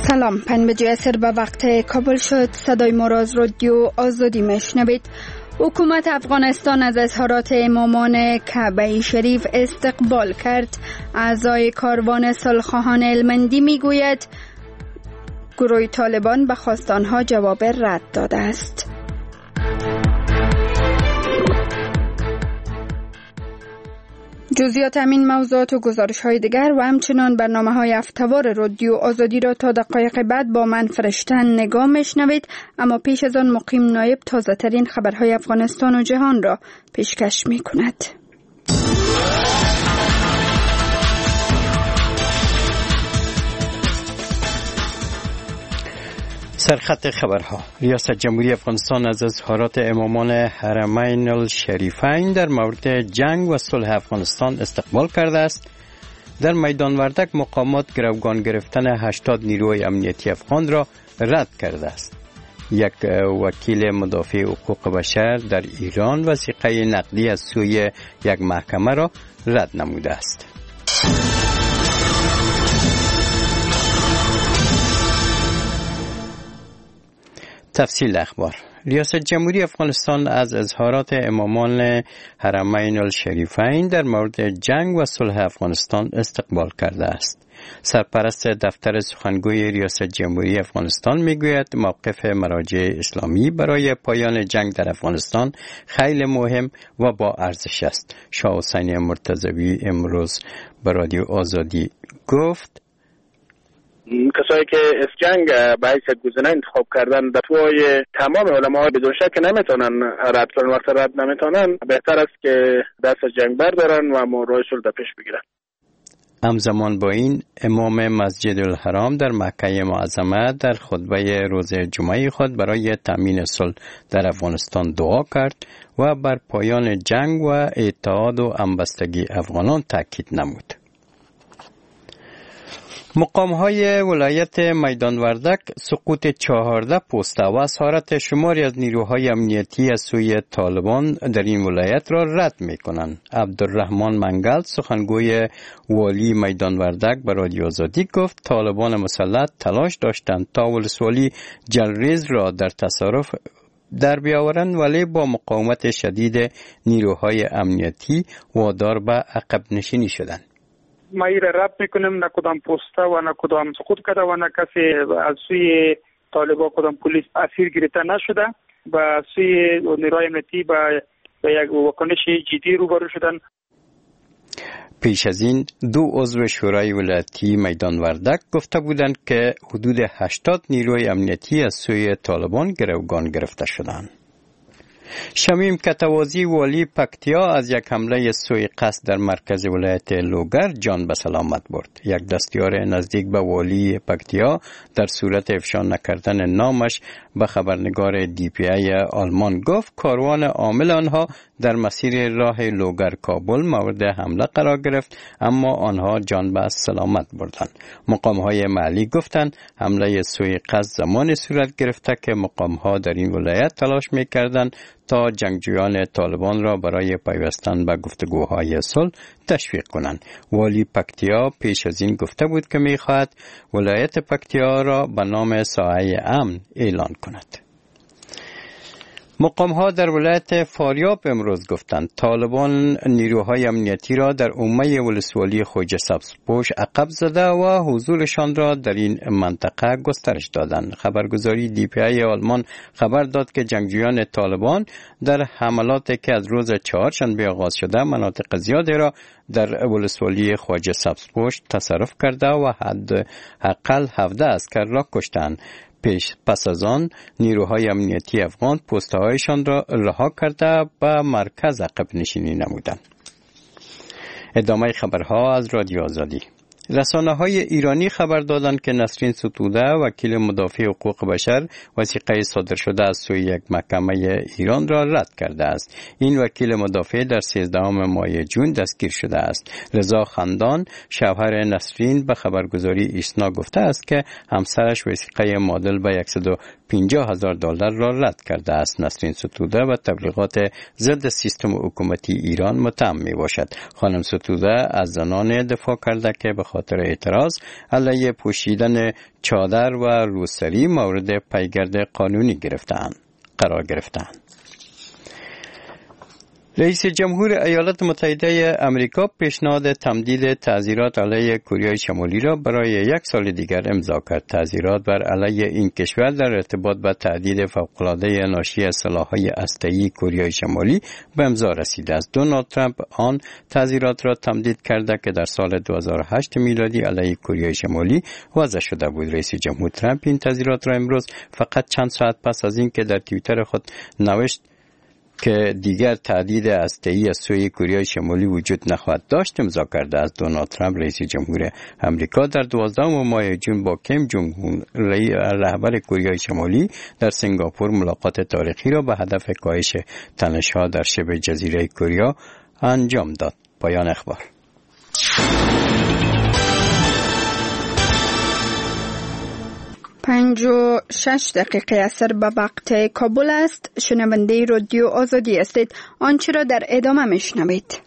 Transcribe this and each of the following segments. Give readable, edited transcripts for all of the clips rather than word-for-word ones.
سلام، 5 عصر به وقت کابل شد. صدای ما را از رادیو آزادی میشنوید. حکومت افغانستان از اظهارات امامان کعبه شریف استقبال کرد. اعضای کاروان صلح‌خواهان هلمندی میگوید گروه طالبان به خواست آنها جواب رد داده است. جزئیات همین موضوعات و گزارش‌های دیگر و همچنان برنامه‌های هفته‌وار رادیو آزادی را تا دقایق بعد با من فرشتن نگاه میشنوید، اما پیش از آن مقیم نایب تازه‌ترین خبرهای افغانستان و جهان را پیشکش می‌کند. سرخط خبرها. ریاست جمهوری افغانستان از اظهارات امامان حرمین الشریفین در مورد جنگ و صلح افغانستان استقبال کرده است. در میدان وردک مقامات گروگان گرفتن 80 نیروی امنیتی افغان را رد کرده است. یک وکیل مدافع حقوق بشر در ایران وثیقه نقدی از سوی یک محکمه را رد نموده است. تفصیل اخبار. ریاست جمهوری افغانستان از اظهارات امامان حرمین الشریفین در مورد جنگ و صلح افغانستان استقبال کرده است. سرپرست دفتر سخنگوی ریاست جمهوری افغانستان میگوید موقف مراجع اسلامی برای پایان جنگ در افغانستان خیلی مهم و با ارزش است. شاه حسین مرتضوی امروز به رادیو آزادی گفت کسایی که از جنگ به حیث گزینه انتخاب کردن در توی تمام علماء بدون شک نمیتونن رد کنن. وقت رد نمیتونن بهتر است که دست از جنگ بردارن و راه صلح پیش بگیرن. همزمان با این امام مسجد الحرام در مکه معظمه در خطبه روز جمعه خود برای تامین صلح در افغانستان دعا کرد و بر پایان جنگ و اتحاد و همبستگی افغانان تاکید نمود. مقام‌های ولایت میدان وردک سقوط 14 پست و اسارت شماری از نیروهای امنیتی از سوی طالبان در این ولایت را رد می‌کنند. عبدالرحمن منگل سخنگوی والی میدان وردک به رادیو آزادی گفت طالبان مسلط تلاش داشتند تا ولسوالی جلریز را در تصرف در بیاورند، ولی با مقاومت شدید نیروهای امنیتی وادار به عقب نشینی شدند. ما این را رد میکنیم، نه کدام پسته و نه کدام سقوط کرده و نه کسی از سوی طالبان کدام پلیس اسیر گرفته نشده و از سوی نیروهای امنیتی به یک واکنش جدی روبرو شدن. پیش از این 2 عضو شورای ولایتی میدان وردک گفته بودند که حدود 80 نیروی امنیتی از سوی طالبان گروگان گرفته شدند. شمیم کتوازی والی پکتیا از یک حمله سوء قصد در مرکز ولایت لوگر جان به سلامت برد. یک دستیار نزدیک به والی پکتیا در صورت افشا نکردن نامش به خبرنگار DPI آلمان گفت کاروان عامل آنها در مسیر راه لوگر کابل مورد حمله قرار گرفت، اما آنها جان به سلامت بردند. مقام‌های محلی گفتند حمله سوء قصد زمان صورت گرفته که مقام‌ها در این ولایت تلاش می‌کردند تا جنگجویان طالبان را برای پیوستن به گفتگوهای صلح تشویق کنند. والی پکتیا پیش از این گفته بود که می‌خواهد ولایت پکتیا را به نام ساحه امن اعلان کند. مقام‌ها در ولایت فاریاب امروز گفتند طالبان نیروهای امنیتی را در عمه ولسوالی خوجه سبزپوش عقب زده و حضورشان را در این منطقه گسترش دادند. خبرگزاری DPI آلمان خبر داد که جنگجویان طالبان در حملاتی که از روز چهارشنبه آغاز شده مناطق زیادی را در ولسوالی خوجه سبزپوش تصرف کرده و حداقل 17 عسکر را کشتند. پس از آن نیروهای امنیتی افغان پست‌هایشان را رها کرده به مرکز عقب نشینی نمودند. ادامه خبرها از رادیو آزادی. رسانه‌های ایرانی خبر دادند که نسرین ستوده وکیل مدافع حقوق بشر وثیقه صادر شده از سوی یک محکمه ایران را رد کرده است. این وکیل مدافع در 13 ماه جون دستگیر شده است. رضا خندان شوهر نسرین به خبرگزاری ایسنا گفته است که همسرش وثیقه معادل به $150,000 را رد کرده است. نسرین ستوده و تبلیغات ضد سیستم حکومتی ایران متهم می باشد. خانم ستوده از زنان دفاع کرده که به خاطر اعتراض علیه پوشیدن چادر و روسری مورد پیگرد قانونی قرار گرفتند. رئیس جمهور ایالات متحده آمریکا پیشنهاد تمدید تعزیرات علیه کره شمالی را برای 1 سال دیگر امضا کرد. تعزیرات بر علیه این کشور در ارتباط با تهدید فوق‌العاده ناشی از سلاح‌های هسته‌ای کره شمالی به امضا رسیده است. دونالد ترامپ آن تعزیرات را تمدید کرده که در سال 2008 میلادی علیه کره شمالی وضع شده بود. رئیس جمهور ترامپ این تعزیرات را امروز فقط چند ساعت پس از اینکه در توییتر خود نوشت که دیگر تهدید هسته‌ای از سوی کره شمالی وجود نخواهد داشت امضا کرده است. دونالد ترامپ رئیس جمهور آمریکا در 12 ماه ژوئن با کیم جونگ اون رهبر کره شمالی در سنگاپور ملاقات تاریخی را به هدف کاهش تنش‌ها در شبه جزیره کره انجام داد. پایان اخبار. 5:06 عصر به وقت کابل است. شنونده رادیو آزادی هستید. آنچه را در ادامه میشنوید.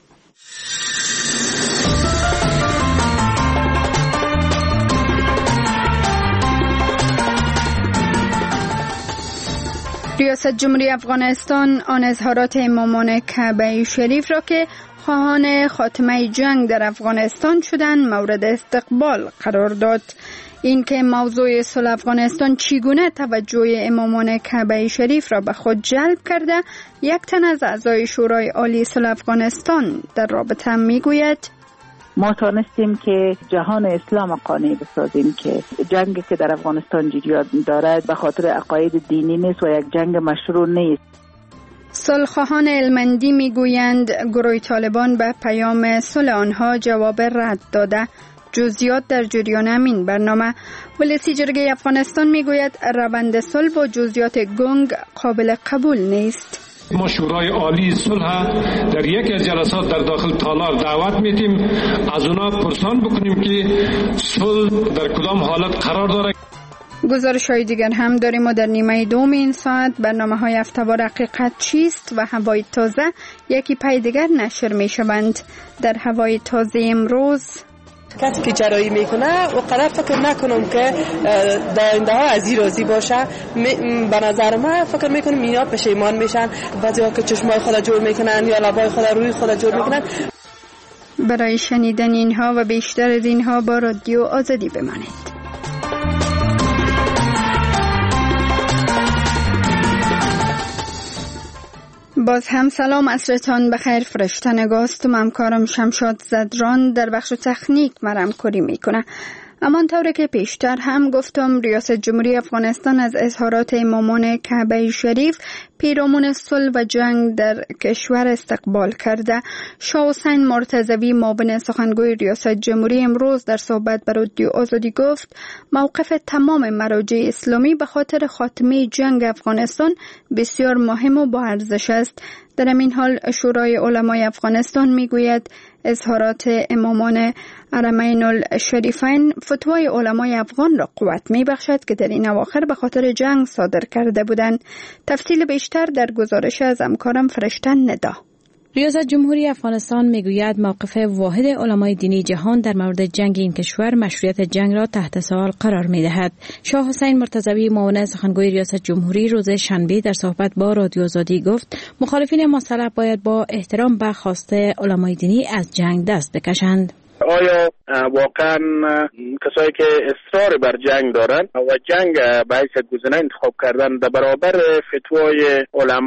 ریاست جمهوری افغانستان آن اظهارات امامان کعبه شریف را که خواهان خاتمه جنگ در افغانستان شدند مورد استقبال قرار داد. این که موضوع صلح افغانستان چگونه توجه امامان کعبه شریف را به خود جلب کرده، یک تن از اعضای شورای عالی صلح افغانستان در رابطه میگوید: ما تانستیم که جهان اسلام قانع بسازیم که جنگی که در افغانستان جریان دارد به خاطر عقاید دینی نیست و یک جنگ مشروع نیست. صلح‌خواهان المندی میگویند گروه طالبان به پیام صلح آنها جواب رد داده. جزئیات در جریان همین برنامه. ولسی جرگه افغانستان میگوید روند صلح با جزئیات گنگ قابل قبول نیست. ما شورای عالی صلح در یکی از جلسات در داخل تالار دعوت میتیم از اونا پرسان بکنیم که صلح در کدام حالت قرار داره. گزارش های دیگر هم داریم و در نیمه دوم این ساعت برنامه های هفته‌وار حقیقت چیست و هوای تازه یکی پی دیگر نشر می شوند. در هوای تازه امروز کسی که جراحی میکنه و قدر فکر نکنم که داینده ها از این راضی باشه. به نظر من فکر میکنم اینا پشیمان میشن. بعضی ها که چشمای خود جور میکنن یا لبای خود روی خود جور میکنن. برای شنیدن اینها و بیشتر از اینها با رادیو آزادی بمانید. باز هم سلام، عصرتان بخیر. فرشته نگاستم، همکارم شمشاد زدران در بخش تکنیک مرم کاری میکنه. اما طوری که پیشتر هم گفتم، ریاست جمهوری افغانستان از اظهارات امامان کعبه شریف پیرامون صلح و جنگ در کشور استقبال کرده. شاه حسین مرتضوی معاون سخنگوی ریاست جمهوری امروز در صحبت با رادیو آزادی گفت موقف تمام مراجع اسلامی به خاطر خاتمه جنگ افغانستان بسیار مهم و با ارزش است. در این حال شورای علمای افغانستان میگوید اظهارات امامان حرمین الشریفین فتوای علمای افغان را قوت میبخشد که در این اواخر به خاطر جنگ صادر کرده بودند. تفصیل بیشتر در گزارش از همکارم فرشته ندا. ریاست جمهوری افغانستان میگوید موقف واحد علمای دینی جهان در مورد جنگ این کشور مشروعیت جنگ را تحت سوال قرار میدهد. شاه حسین مرتضوی معاون سخنگوی ریاست جمهوری روز شنبه در صحبت با رادیو آزادی گفت مخالفین مسلح باید با احترام به خواسته علمای دینی از جنگ دست بکشند. آیا واقعا کسایی که اصرار بر جنگ دارن و جنگ به حیث گزینه انتخاب کردن در برابر فتوای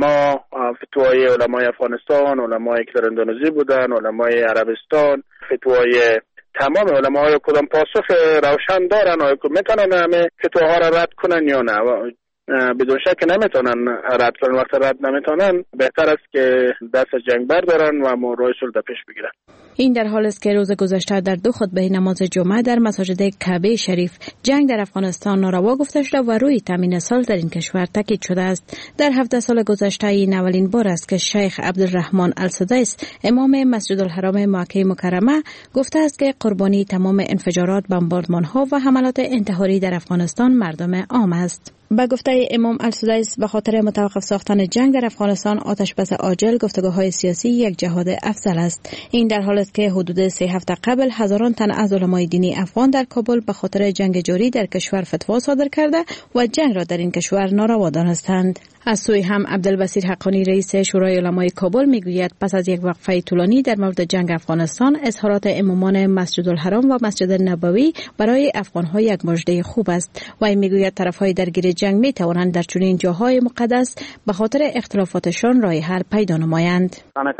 علمای افغانستان، علمایی که در اندونزی بودن، علمای عربستان، فتوای تمام علمای کدام پاسخ روشن دارن؟ آیا میتونن همه فتواها را رد کنن یا نه؟ بدون شک نمیتونن رد کنن. وقت رد نمیتونن بهتر است که دست از جنگ بردارن و راه صلح پیش بگیرن. این در حال است که روز گذشته در 2 خطبه نماز جمعه در مساجد کعبه شریف جنگ در افغانستان ناروا گفته شده و روی تامین صلح در این کشور تاکید شده است. در 17 سال گذشته این اولین بار است که شیخ عبدالرحمن السدیس امام مسجد الحرام مکه مکرمه گفته است که قربانی تمام انفجارات، بمباردمان‌ها و حملات انتحاری در افغانستان مردم عام است. به گفته امام السدیس به خاطر متوقف ساختن جنگ در افغانستان آتش بس عاجل گفتگوهای سیاسی یک جهاد افضل است. این در حالی است که حدود 3 هفته قبل هزاران تن از علمای دینی افغان در کابل به خاطر جنگ جاری در کشور فتوا صادر کرده و جنگ را در این کشور ناروا دانستند. از سوی هم عبدالبصیر حقانی رئیس شورای علمای کابل میگوید پس از یک وقفه طولانی در مورد جنگ افغانستان اظهارات امامان مسجد الحرام و مسجد نبوی برای افغان‌ها یک مژده خوب است و میگوید طرف‌های درگیر جنگ میتوانند در چنین جاهای مقدس به خاطر اختلافاتشان راه حل پیدا نمایند.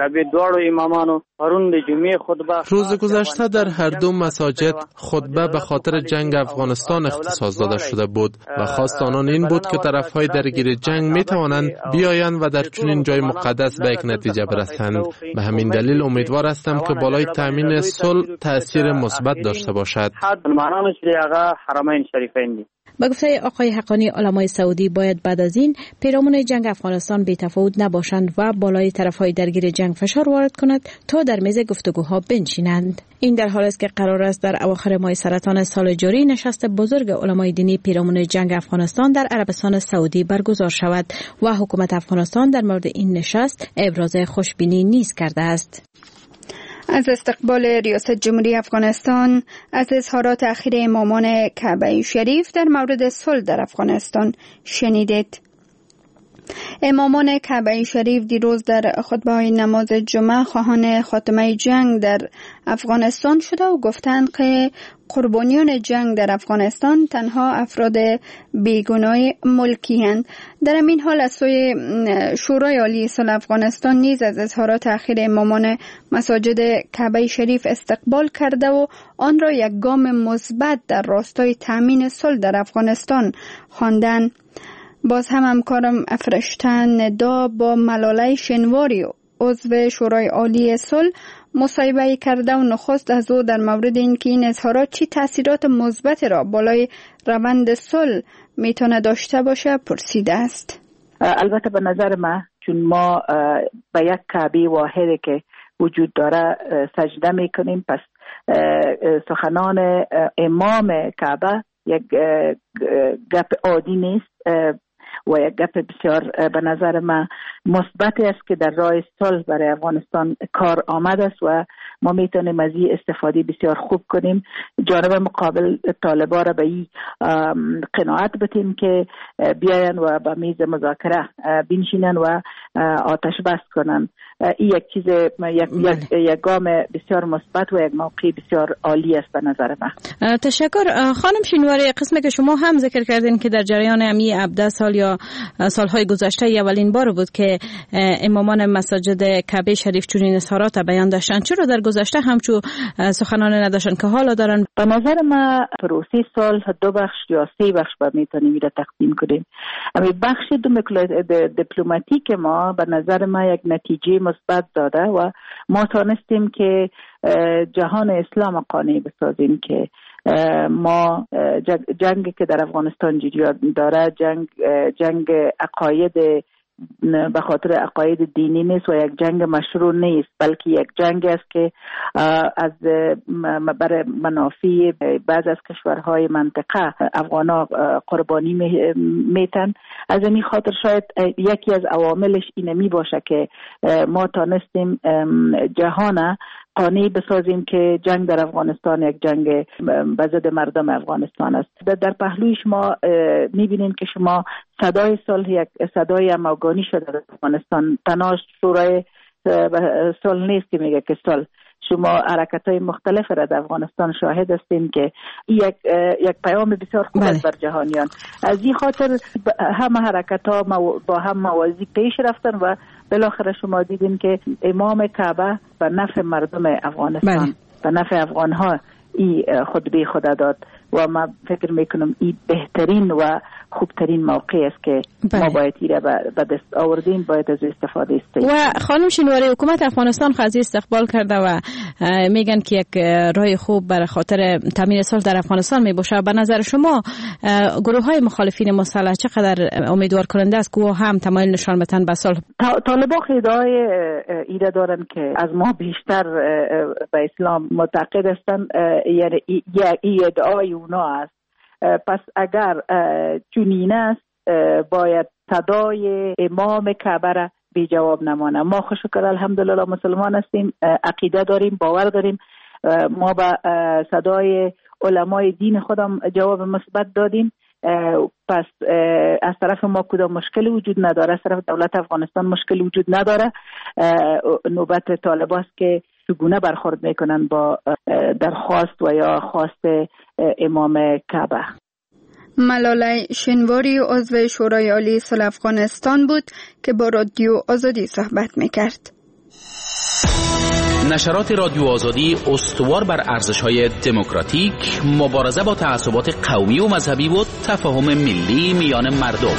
روز گذشته در هر دو مساجد خطبه به خاطر جنگ افغانستان اختصاص داده شده بود و خواست آنان این بود که طرف‌های درگیر جنگ میتوانند بیایند و در چنین جای مقدس به یک نتیجه برسند. به همین دلیل امیدوار هستم که بالای تامین صلح تأثیر مثبت داشته باشد. با گفته آقای حقانی علمای سعودی باید بعد از این پیرامون جنگ افغانستان بی‌تفاوت نباشند و بالای طرف‌های درگیر جنگ فشار وارد کند تا در میز گفتگوها بنشینند. این در حالی است که قرار است در اواخر ماه سرطان سال جاری نشست بزرگ علمای دینی پیرامون جنگ افغانستان در عربستان سعودی برگزار شود و حکومت افغانستان در مورد این نشست ابراز خوشبینی نیز کرده است. از استقبال ریاست جمهوری افغانستان از اظهارات اخیر امامان کعبه شریف در مورد صلح در افغانستان شنیدید. امامان کعبه شریف دیروز در خطبه نماز جمعه خواهان خاتمه جنگ در افغانستان شده و گفتند که قربانیان جنگ در افغانستان تنها افراد بیگناه ملکی هستند. در این حال از سوی شورای عالی صلح افغانستان نیز از اظهارات اخیر امامان مساجد کعبه شریف استقبال کرده و آن را یک گام مثبت در راستای تامین صلح در افغانستان خواندند. باز هم همکارم افرشتن ندا با ملاله شنواری عضو شورای عالی صلح مصاحبه کرده و نخست از او در مورد اینکه این اظهارات چی تاثیرات مثبت را بالای روند صلح میتونه داشته باشه پرسیده است. البته به نظر من چون ما به یک کعبه واحدی که وجود داره سجده میکنیم، پس سخنان امام کعبه یک گپ عادی نیست و یک گپ بسیار به نظر من مثبت است که در راه صلح برای افغانستان کار آمد است و ما میتونیم از این استفاده بسیار خوب کنیم. جانب مقابل طالبا را به این قناعت بدیم که بیاین و به میز مذاکره بنشینن و آتش بس کنن. این یک چیز یک گام بسیار مثبت و یک موقع بسیار عالی است به نظر من. تشکر. خانم شینواری، قسمی که شما هم ذکر کردین که در جریان امی 17 سال یا سالهای گذشته اولین بار بود که امامان مساجد کعبه شریف چنین اظهارات بیان داشتن، چرا در گذشته همچون سخنان نداشتن که حالا دارن؟ به نظر من پروسه صلح 2 بخش یا 3 بخش با میتونیم را تقسیم کنیم. اما بخش دیپلماتیک ما به نظر من یک نتیجه مثبت داده و ما تونستیم که جهان اسلام قانع بسازیم که ما جنگی که در افغانستان جریان داره جنگ عقاید به خاطر عقاید دینی نیست و یک جنگ مشروع نیست، بلکه یک جنگ است که از برای منافع بعض از کشورهای منطقه افغانا قربانی میتن. از این خاطر شاید یکی از عواملش اینه می باشه که ما تانستیم جهان قانع بسازیم که جنگ در افغانستان یک جنگ به ضد مردم افغانستان است. در پهلوی شما میبینید که شما صدای صلح یک صدای همگانی شده در افغانستان. تنها شورای صلح نیست که میگه که صلح، شما حرکت‌های مختلف را در افغانستان شاهد هستین که یک پیام بسیار خوب است بر جهانیان. از این خاطر همه حرکت‌ها با هم موازی پیش رفتن و بالاخره شما دیدین که امام کعبه به نفع مردم افغانستان به نفع افغان‌ها این خطبه خود داد و ما فکر میکنم این بهترین و خوبترین موقع است که ما باید ایره به دست آوردیم، باید از استفاده استیم. و خانم شینواری، حکومت افغانستان قضیه استقبال کرده و میگن که یک راه خوب برای خاطر تامین صلح در افغانستان میباشه. به نظر شما گروه های مخالفین مسلح چقدر امیدوار کننده است که هم تمایل نشان بدن به صلح؟ طالبان ادعای ایره دارن که از ما بیشتر به اسلام معتقد هستند، یعنی این ادعای اونا است. پس اگر چنین است باید صدای امام کعبه را بی جواب نمانه. ما خوشکر الحمدلله مسلمان هستیم، عقیده داریم، باور داریم. ما به صدای علمای دین خودم جواب مثبت دادیم. پس از طرف ما کدام مشکلی وجود نداره، از طرف دولت افغانستان مشکلی وجود نداره. نوبت طالب است که چگونه برخورد میکنن با درخواست و یا خواست امام کعبه. ملاله شنواری عضو شورای عالی صلح افغانستان بود که با رادیو آزادی صحبت میکرد. نشرات رادیو آزادی استوار بر ارزش‌های دموکراتیک، مبارزه با تعصبات قومی و مذهبی و تفاهم ملی میان مردم.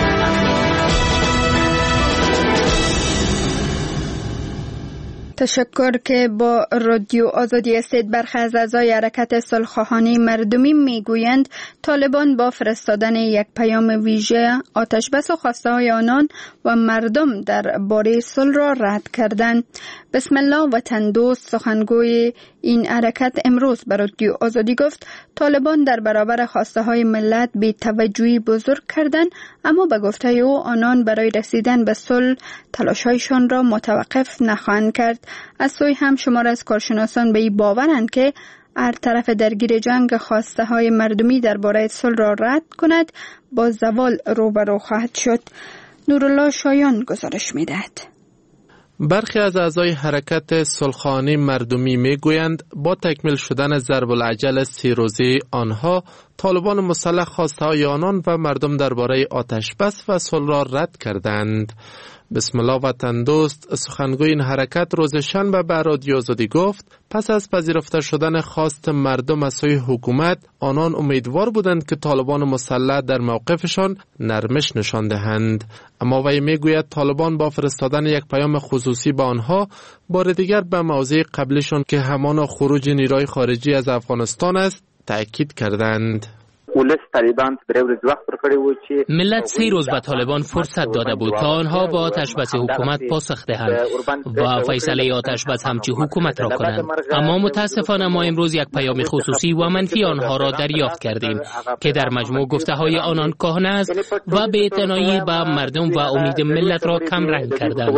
تشکر که با رادیو آزادی هستید. برخی از اعضای حرکت صلح‌خواهانه مردمی میگویند طالبان با فرستادن یک پیام ویژه آتش بس و خواسته های آنان و مردم در باره صلح را رد کردند. بسم الله وطن دوست سخنگوی این حرکت امروز به رادیو آزادی گفت طالبان در برابر خواسته های ملت بی توجهی بزرگ کردند، اما به گفته او آنان برای رسیدن به صلح تلاش‌هایشان را متوقف نخواهند کرد. از سوی هم شمار از کارشناسان به این باورند که هر طرف درگیر جنگ خواسته های مردمی درباره صلح را رد کند با زوال روبرو خواهد شد. نورالله شایان گزارش می‌دهد. برخی از اعضای حرکت صلح‌خواهانه مردمی میگویند با تکمیل شدن ضرب العجل 3 روزه آنها، طالبان مسلح خواسته‌های آنان و مردم درباره آتش بس و صلح را رد کردند. بسم الله وطن دوست سخنگوی این حرکت روز شنبه به رادیو آزادی گفت پس از پذیرفته شدن خواست مردم از سوی حکومت، آنان امیدوار بودند که طالبان مسلح در موقفشان نرمش نشان دهند. اما وی میگوید طالبان با فرستادن یک پیام خصوصی به آنها بار دیگر به موضع قبلشان که همان خروج نیروهای خارجی از افغانستان است تأکید کردند. ملت 3 روز به طالبان فرصت داده بود تا آنها با آتش بس حکومت پاسخ دهند و فیصله آتش بس همچی حکومت را کنند. اما متاسفانه ما امروز یک پیام خصوصی و منفی آنها را دریافت کردیم که در مجموع گفته های آنان کهنه است و بی‌اعتنایی به مردم و امید ملت را کم رنگ کردند.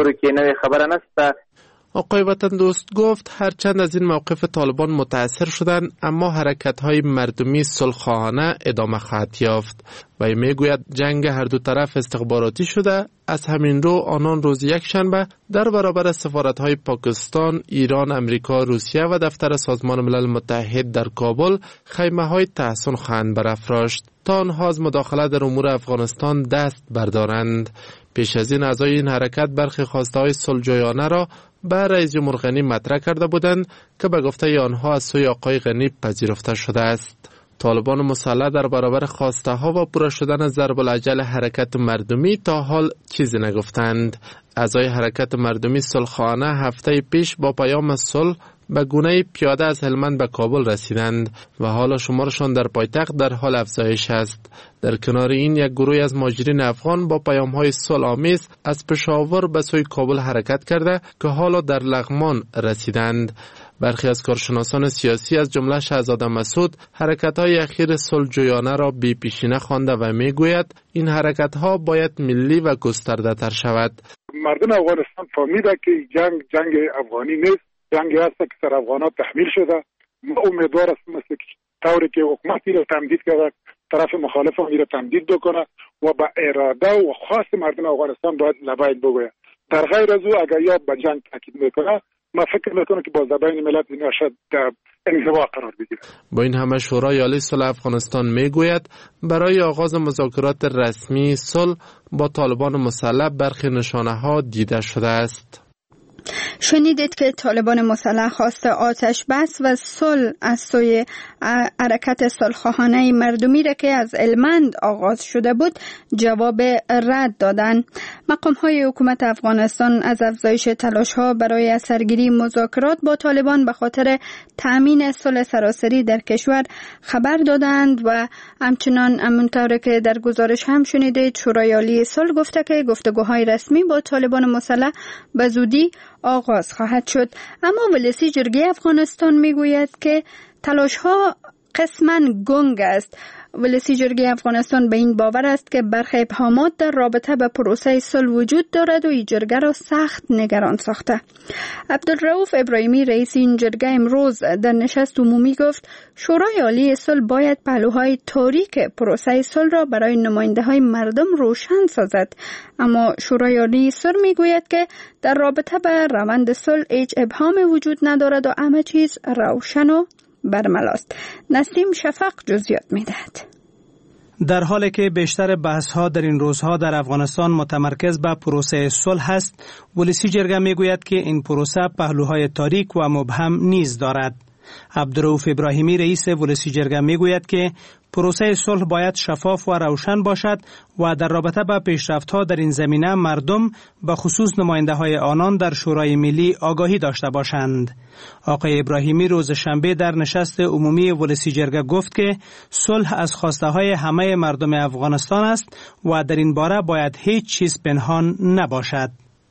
آقای وطن دوست گفت هرچند از این موقف طالبان متاثر شدند، اما حرکت‌های مردمی صلح‌خواهانه ادامه خواهد یافت. و میگوید جنگ هر دو طرف استخباراتی شده. از همین رو آنان روز یکشنبه در برابر سفارت‌های پاکستان، ایران، امریکا، روسیه و دفتر سازمان ملل متحد در کابل خیمه‌های تحصن خواهند برافراشت تا آنها از مداخله در امور افغانستان دست بردارند. پیش از این اعضای این حرکت برخی خواسته‌های صلح‌جویانه را به رئیس جمهور غنی مطرح کرده بودند که به گفته آنها از سوی آقای غنی پذیرفته شده است. طالبان مسلح در برابر خواسته ها و پورا شدن ضرب العجل حرکت مردمی تا حال چیزی نگفتند. اعضای حرکت مردمی صلح‌خواهانه هفته پیش با پیام صلح به گونه پیاده از هلمند به کابل رسیدند و حالا شمارشان در پایتخت در حال افزایش است. در کنار این یک گروه از مهاجرین افغان با پیام‌های صلح‌آمیز از پشاور به سوی کابل حرکت کرده که حالا در لغمان رسیدند. برخی از کارشناسان سیاسی از جمله شهزاده مسعود حرکت‌های اخیر صلح‌جویانه را بی پیشینه خوانده و میگوید این حرکت‌ها باید ملی و گسترده‌تر شود. مردم افغانستان فهمیده که جنگ افغانی نیست، جنگی است که سر افغانات تحمیل شده. ما امیدوار هستیم که طوری که حکومتی را تمدید کرده طرف مخالف هم را تمدید بکنه و با اراده و خواست مردم افغانستان باید لبیک بگوید. در غیر از او اگر یا به جنگ تاکید میکنه، ما فکر میکنم که با زبان ملت این شاید انزوا قرار بگیره. با این همه شورای عالی صلح افغانستان میگوید برای آغاز مذاکرات رسمی صلح با طالبان مسلح برخی نشانه‌ها دیده شده است. شنیدید که طالبان مسلح خواست آتش بس و صلح از سوی حرکت صلح‌خواهانه مردمی را که از هلمند آغاز شده بود جواب رد دادند. مقام‌های حکومت افغانستان از افزایش تلاش‌ها برای اثرگیری مذاکرات با طالبان به خاطر تأمین صلح سراسری در کشور خبر دادند و همچنان همونطور که در گزارش هم شنیدید شورای عالی صلح گفته که گفتگوهای رسمی با طالبان مسلح به زودی آغاز خواهد شد. اما ولسی جرگه افغانستان میگوید که تلاش ها قسماً گنگ است ولسی جرگه افغانستان به این باور است که برخی ابهامات در رابطه با پروسه صلح وجود دارد و این جرگه را سخت نگران ساخته. عبدالرؤوف ابراهیمی رئیس این جرگه امروز در نشست عمومی گفت شورای عالی صلح باید پهلوهای تاریک پروسه صلح را برای نماینده‌های مردم روشن سازد، اما شورای عالی صلح میگوید که در رابطه با روند صلح هیچ ابهام وجود ندارد و همه چیز روشن و برملاست. نسیم شفق جزئیات میدهد. در حالی که بیشتر بحث‌ها در این روزها در افغانستان متمرکز به پروسه صلح است، ولسی جرگه میگوید که این پروسه پهلوهای تاریک و مبهم نیز دارد. عبدالرؤوف ابراهیمی رئیس ولسی جرگه میگوید که پروسه صلح باید شفاف و روشن باشد و در رابطه با پیشرفت‌ها در این زمینه مردم به خصوص نماینده‌های آنان در شورای ملی آگاهی داشته باشند. آقای ابراهیمی روز شنبه در نشست عمومی ولسی جرگه گفت که صلح از خواسته‌های همه مردم افغانستان است و در این باره باید هیچ چیز پنهان نباشد.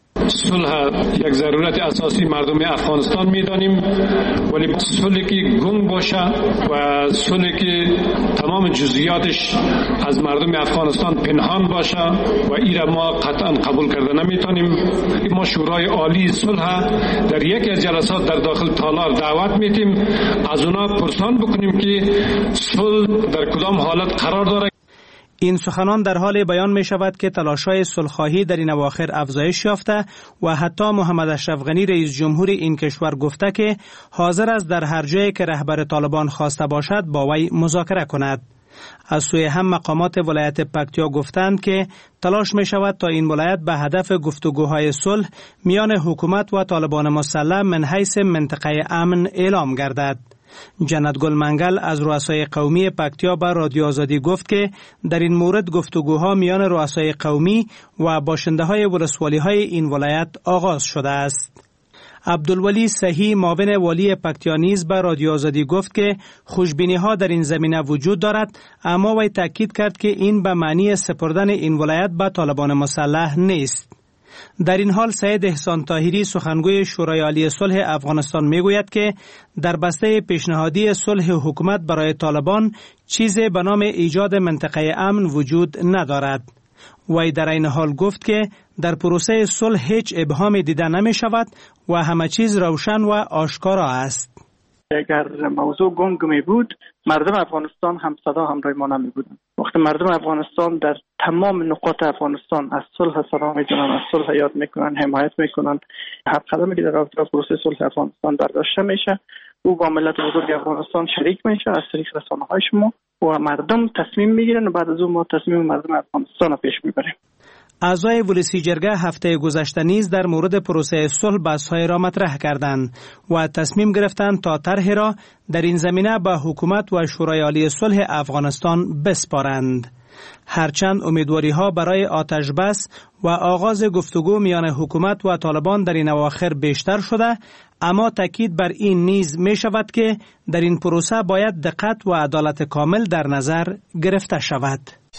صلح یک ضرورت اساسی مردم افغانستان می‌دانیم، ولی صلحی که گنگ باشه و صلحی که تمام جزئیاتش از مردم افغانستان پنهان باشه و این را ما قطعا قبول کرده نمی‌تونیم. ما شورای عالی صلح در یکی از جلسات در داخل تالار دعوت می‌تیم، از اونا پرسان بکنیم که صلح در کدام حالت قرار داره. این سخنان در حال بیان می شود که تلاش‌های صلح‌خواهی در این اواخر افزایش یافته و حتی محمد اشرف غنی رئیس جمهور این کشور گفته که حاضر است در هر جایی که رهبر طالبان خواسته باشد با وی مذاکره کند. از سوی هم مقامات ولایت پکتیا گفتند که تلاش می شود تا این ولایت به هدف گفتگوهای صلح میان حکومت و طالبان مسلح من حیث منطقه امن اعلام گردد. جنت گل منگل از رؤسای قومی پکتیا به رادیو آزادی گفت که در این مورد گفتگوها میان رؤسای قومی و باشنده‌های ولسوالی‌های این ولایت آغاز شده است. عبدالولی صحیح معاون والی پکتیا نیز به رادیو آزادی گفت که خوشبینی‌ها در این زمینه وجود دارد، اما وی تاکید کرد که این به معنی سپردن این ولایت به طالبان مسلح نیست. در این حال سید احسان طاهری سخنگوی شورای عالی صلح افغانستان میگوید که در بسته پیشنهادی صلح حکومت برای طالبان چیزی به نام ایجاد منطقه امن وجود ندارد. وی در این حال گفت که در پروسه صلح هیچ ابهامی دیده نمی شود و همه چیز روشن و آشکارا است. اگر موضوع گنگ می بود مردم افغانستان هم صدا همراه ما نمی بودند. وقتی مردم افغانستان در تمام نقاط افغانستان از صلح صدا میزنن، از صلح یاد میکنن، حمایت میکنن، هر قدمی که در رابطه با پروسه صلح افغانستان برداشته میشه او با ملت بزرگ افغانستان شریک میشه از طریق رسانه‌های شما و مردم تصمیم میگیرن و بعد از اون ما تصمیم مردم افغانستان رو پیش میبریم. اعضای ولسی جرگه هفته گذشته نیز در مورد پروسه صلح بحث‌های را مطرح کردند و تصمیم گرفتند تا طرح را در این زمینه به حکومت و شورای عالی صلح افغانستان بسپارند. هرچند امیدواری‌ها برای آتش بس و آغاز گفتگو میان حکومت و طالبان در این اواخر بیشتر شده، اما تاکید بر این نیز می شود که در این پروسه باید دقت و عدالت کامل در نظر گرفته شود.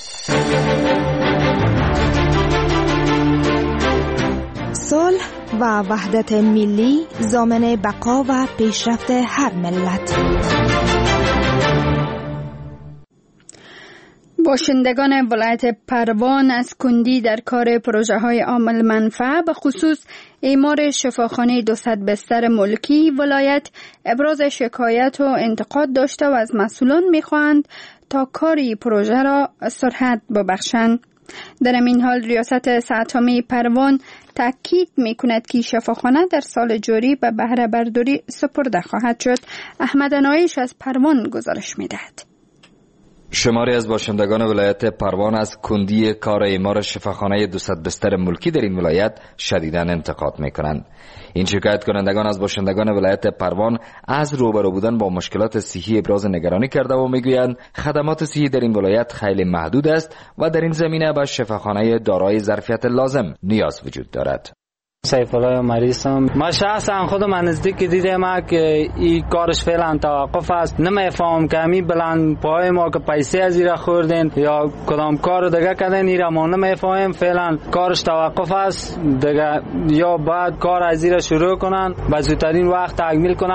صلح و وحدت ملی ضامن بقا و پیشرفت هر ملت. باشندگان ولایت پروان از کندی در کار پروژه های عامل منفعه به خصوص اعمار شفاخانه 200 بستر ملکی ولایت ابراز شکایت و انتقاد داشته و از مسئولان می‌خواهند تا کاری پروژه را سرعت ببخشند. در این حال ریاست ساتمی پروان تاکید می‌کند که شفاخانه در سال جاری به بهره برداری سپرده خواهد شد. احمد نایش از پروان گزارش می‌دهد. شماری از باشندگان ولایت پروان از کندی کار اعمار شفاخانه 200 بستر ملکی در این ولایت شدیداً انتقاد می‌کنند. این شکایت کنندگان از باشندگان ولایت پروان از روبرو بودن با مشکلات صحی ابراز نگرانی کرده و میگویند خدمات صحی در این ولایت خیلی محدود است و در این زمینه به شفاخانه دارای ظرفیت لازم نیاز وجود دارد. سیف الله مریضم. ما شخصا خودم نزدیک دیدم که این کارش فعلا توقف است. نمیفهم که می بلند پای ما که پیسه از ایرا خوردن یا کدام کار دیگه کردن ایرا ما نمیفهم. فعلا کارش توقف است دیگه، یا بعد کار از ایرا شروع کنن و زودترین وقت تکمیل کنن.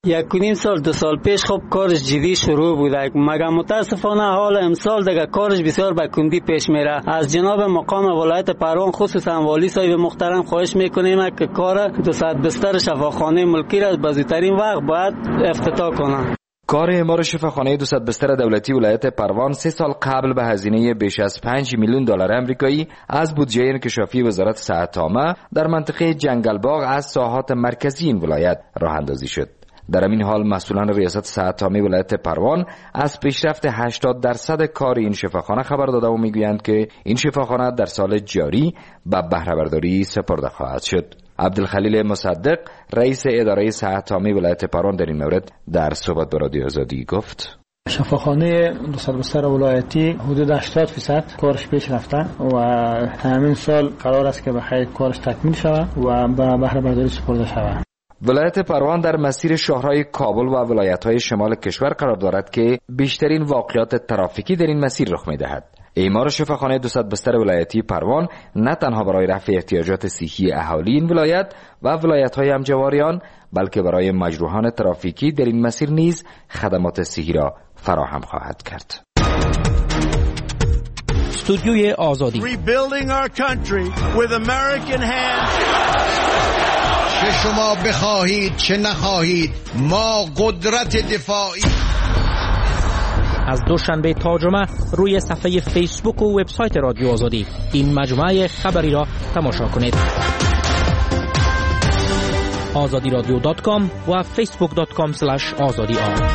1.5 سال 2 سال پیش خب کارش جدی شروع بوده، مگر متاسفانه حال امسال دیگه کارش بسیار به کندی پیش میره. از جناب مقام ولایت پروان خصوصا والی صاحب محترم خواهش میکنیم که کار 200 بستر شفاخانه ملکی را به زودترین وقت باید افتتاح کنند. کار اعمار شفاخانه 200 بستر دولتی ولایت پروان 3 سال قبل به هزینه بیش از 5 میلیون دلار آمریکایی از بودجه انکشافی وزارت صحت عامه در منطقه جنگلباغ از ساحات مرکزی این ولایت راه اندازی شد. در این حال مسئولان ریاست صحت عامه ولایت پروان از پیشرفت 80% کار این شفاخانه خبر داده و میگویند که این شفاخانه در سال جاری به بهره برداری سپرده خواهد شد. عبدالخلیل مصدق رئیس اداره صحت عامه ولایت پروان در این مورد در صحبت با رادیو آزادی گفت: شفاخانه 200 بستر ولایتی حدود 80% کارش پیش رفته و همین سال قرار است که به خیر کارش تکمیل شود و به بهره برداری سپرده شود. ولایت پروان در مسیر شاهرهای کابل و ولایت‌های شمال کشور قرار دارد که بیشترین واقعات ترافیکی در این مسیر رخ می‌دهد. اعمار شفاخانه 200 بستر ولایتی پروان نه تنها برای رفع احتیاجات صحی اهالی این ولایت و ولایت‌های همجوار بلکه برای مجروحان ترافیکی در این مسیر نیز خدمات صحی را فراهم خواهد کرد. استودیوی آزادی چه شما بخواهید چه نخواهید ما قدرت دفاعی. از دوشنبه تا جمعه روی صفحه فیسبوک و وبسایت رادیو آزادی این مجموعه خبری را تماشا کنید. azadiradio.com و facebook.com/azadi.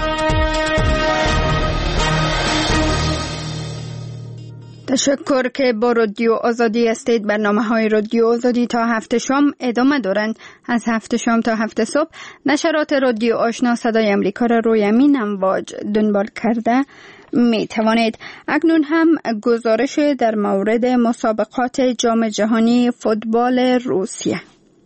تشکر که با رادیو آزادی هستید. برنامه‌های رادیو آزادی تا 7 شام ادامه دارند. از 7 شام تا 7 صبح نشرات رادیو آشنا صدای امریکا را روی این امواج دنبال کرده می توانید. اکنون هم گزارش در مورد مسابقات جام جهانی فوتبال روسیه.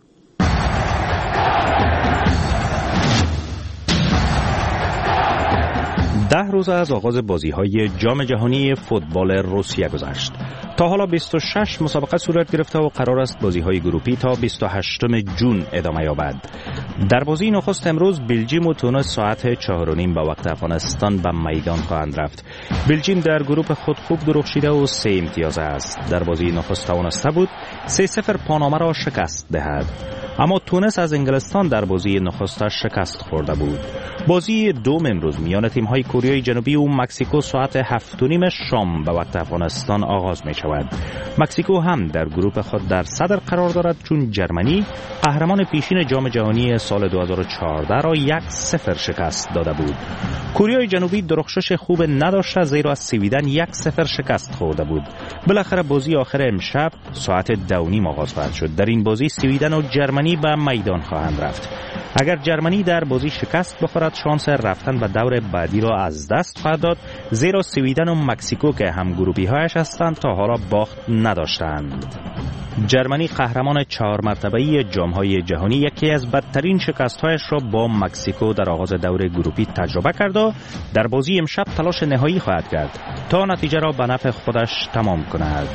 10 روز از آغاز بازی‌های جام جهانی فوتبال روسیه گذشت. تا حالا 26 مسابقه صورت گرفته و قرار است بازی‌های گروپی تا 28 جون ادامه یابد. در بازی نخست امروز بلژیم و تونس ساعت 4:30 به وقت افغانستان به میدان خواهند رفت. بلژیم در گروپ خود خوب درخشیده و 3 امتیاز است. در بازی نخست توانسته بود 3-0 پاناما را شکست دهد. اما تونس از انگلستان در بازی نخست شکست خورده بود. بازی دوم امروز میان تیم‌های کره جنوبی و مکزیکو ساعت 7:30 شام به وقت افغانستان آغاز می شود. مکزیکو هم در گروپ خود در صدر قرار دارد چون جرمنی قهرمان پیشین جام جهانی سال 2014 را 1-0 شکست داده بود. کره جنوبی درخشش خوب نداشته زیرا از سویدن 1-0 شکست خورده بود. بالاخره بازی آخر امشب ساعت 2:30 آغاز خواهد شد. در این بازی سویدن و جرمنی به میدان خواهند رفت. اگر جرمنی در بازی شکست بخورد شانس رفتن به دور بعدی را از دست خواهد داد، زیرا سویدن و مکزیکو که هم گروپی هایش هستند تا حالا باخت نداشتند. جرمنی قهرمان 4 مرتبه‌ای جام‌های جهانی یکی از بدترین شکست‌هایش را با مکزیکو در آغاز دور گروپی تجربه کرد و در بازی امشب تلاش نهایی خواهد کرد تا نتیجه را به نفع خودش تمام کند.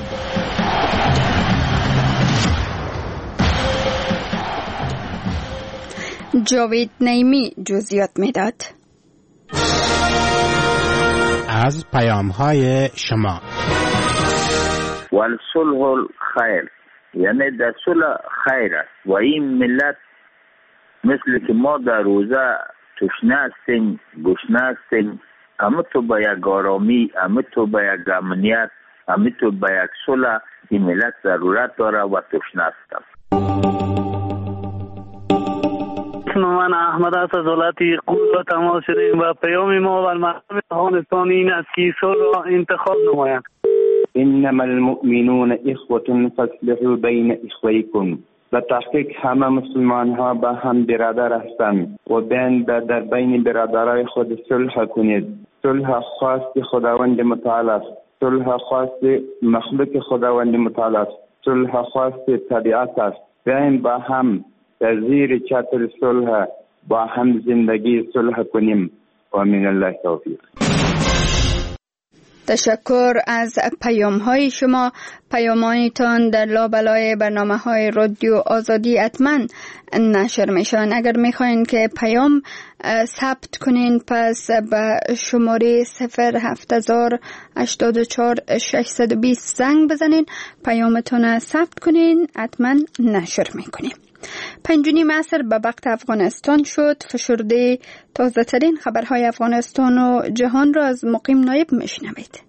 جاوید نیمی جزئیات میداد. از پیام‌های شما والصلح الخیر، یعنی در صلح خیر است و این ملت مثل که ما در روزه تشنه هستیم گشنه هستیم، همه تو به یک آرامی، همه تو به یک امنیت، همه تو به یک صلح این ملت ضرورت داره و تشنه هستم. من احمد است از ولایت قوز و تماس شدیم و پیام ما و مردم افغانستان این است که صلح را انتخاب نمایند. انما المؤمنون اخوة فاصلحوا بین اخویکم. به تحقیق همه مسلمان ها با هم برادر هستند و در بین برادرای خود صلح کنید. صلح خواست خداوند متعال است. صلح خواست مخلوق خداوند متعال است. صلح خواست طبیعت است. بیاین با هم در زیر چتر صلح با هم زندگی صلح کنیم و من الله توفیق. تشکر از پیام های شما. پیامانتان در لابلای برنامه های رادیو آزادی حتما نشر میشن. اگر میخواین که پیام ثبت کنین پس به شماره 07084 زنگ بزنین، پیامتون ثبت کنین، حتما نشر میکنیم. 5:30 به وقت افغانستان شد. فشرده تازه ترین خبرهای افغانستان و جهان را از مقیم نایب میشنوید.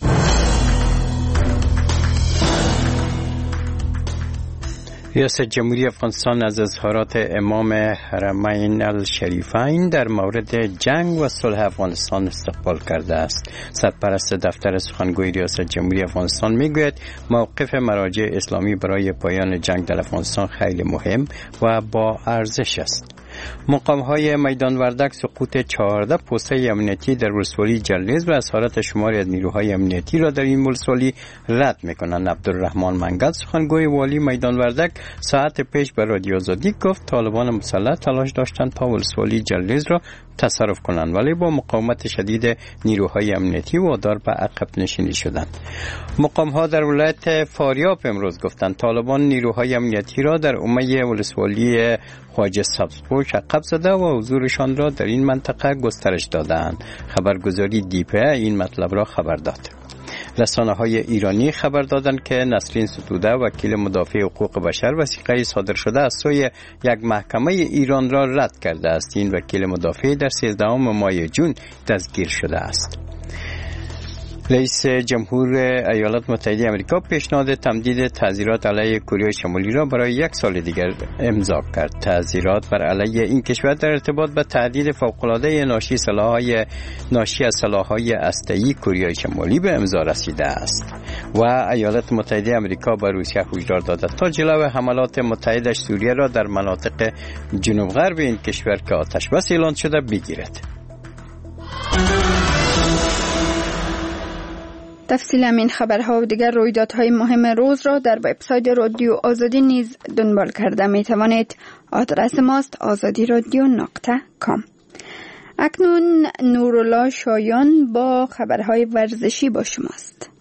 ریاست جمهوری افغانستان از اظهارات امام حرمین الشریفین در مورد جنگ و صلح افغانستان استقبال کرده است. سرپرست دفتر سخنگوی ریاست جمهوری افغانستان میگوید موقف مراجع اسلامی برای پایان جنگ در افغانستان خیلی مهم و با ارزش است. مقام‌های میدان وردک سقوط 14 پست امنیتی در ولسوالی جلز و اسارت شماری از نیروهای امنیتی را در این ولسوالی رد می‌کنند. عبدالرحمن منگل سخنگوی والی میدان وردک ساعت پیش به رادیو آزادی گفت طالبان مسلح تلاش داشتند تا ولسوالی جلز را تصرف کنند ولی با مقاومت شدید نیروهای امنیتی وادار به عقب نشینی شدند. مقام‌ها در ولایت فاریاب امروز گفتند طالبان نیروهای امنیتی را در عمه ولسوالی خواجه سبزپوش عقب زده و حضورشان را در این منطقه گسترش دادند. خبرگزاری دیپه این مطلب را خبر داد. رسانه‌های ایرانی خبر دادند که نسرین ستوده وکیل مدافع حقوق بشر وثیقه صادر شده از سوی یک محکمه ایران را رد کرده است. این وکیل مدافع در 13 ماه جون دستگیر شده است. رئیس جمهور ایالات متحده آمریکا پیشنهاد تمدید تعزیرات علیه کره شمالی را برای 1 سال دیگر امضا کرد. تعزیرات بر علیه این کشور در ارتباط به تهدید فوق‌العاده ناشی از سلاح‌های هسته‌ای کره شمالی به امضا رسیده است و ایالات متحده آمریکا به روسیه هشدار داده تا جلو حملات متحدش سوریه را در مناطق جنوب غرب این کشور که آتش بس اعلان شده بگیرد. تفصیل همین خبرها و دیگر رویدادهای مهم روز را در وبسایت رادیو آزادی نیز دنبال کرده می توانید. آدرس ماست azadiradio.com. اکنون نورالله شایان با خبرهای ورزشی با شماست.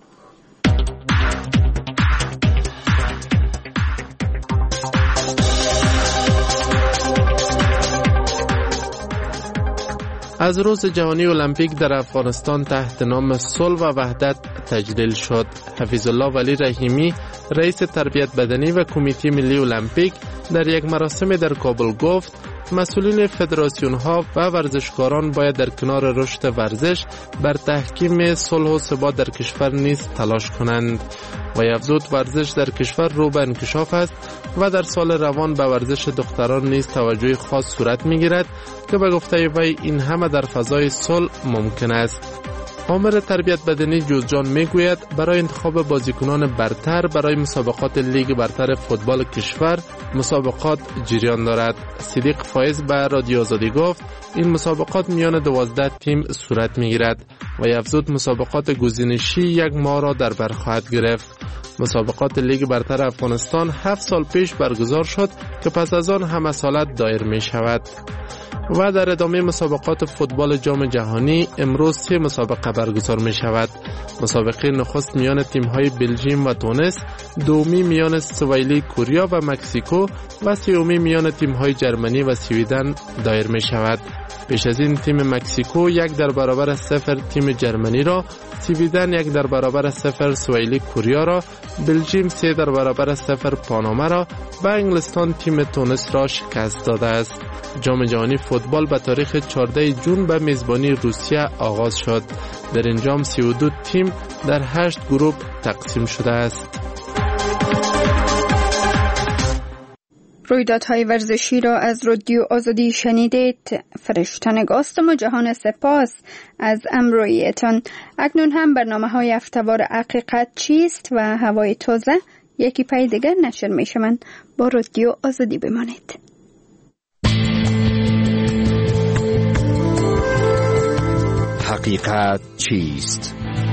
از روز جهانی المپیک در افغانستان تحت نام صلح و وحدت تجلیل شد. حفیظ الله ولی رحیمی رئیس تربیت بدنی و کمیته ملی المپیک در یک مراسم در کابل گفت مسئولین فدراسیون ها و ورزشکاران باید در کنار رشد ورزش بر تحکیم صلح و ثبات در کشور نیز تلاش کنند و افزود ورزش در کشور رو به انکشاف است و در سال روان به ورزش دختران نیز توجه خاص صورت می‌گیرد که به گفته وی این همه در فضای صلح ممکن است. آمر تربیت بدنی جوزجان میگوید برای انتخاب بازیکنان برتر برای مسابقات لیگ برتر فوتبال کشور مسابقات جریان دارد. صدیق فایز به رادیو آزادی گفت این مسابقات میان 12 تیم صورت میگیرد و افزود مسابقات گزینشی 1 ماه را در بر خواهد گرفت. مسابقات لیگ برتر افغانستان 7 سال پیش برگزار شد که پس از آن همه سالت دایر می شود. و در ادامه مسابقات فوتبال جام جهانی امروز 3 مسابقه برگزار می شود. مسابقه نخست میان تیم های بلژیم و تونس، دومی میان سوئیلی کوریا و مکزیکو و سومی میان تیم های جرمنی و سویدن دایر می شود. پیش از این تیم مکزیکو 1-0 تیم جرمنی را، سویدن 1-0 سوئیلی کوریا را، بلژیم 3-0 پاناما را و انگلستان تیم تونس را شکست داده است. جام جهانی فوتبال به تاریخ 14 جون به میزبانی روسیه آغاز شد. در این جام 32 تیم در 8 گروه تقسیم شده است. رویدادهای ورزشی را از رادیو آزادی شنیدید. فرشتنگاستم و جهان سپاس از امرویتان. اکنون هم برنامه‌های هفته‌وار حقیقت چیست و هوای تازه یکی پای دیگر نشر می‌شوند. با رادیو آزادی بمانید. حقیقت چیست؟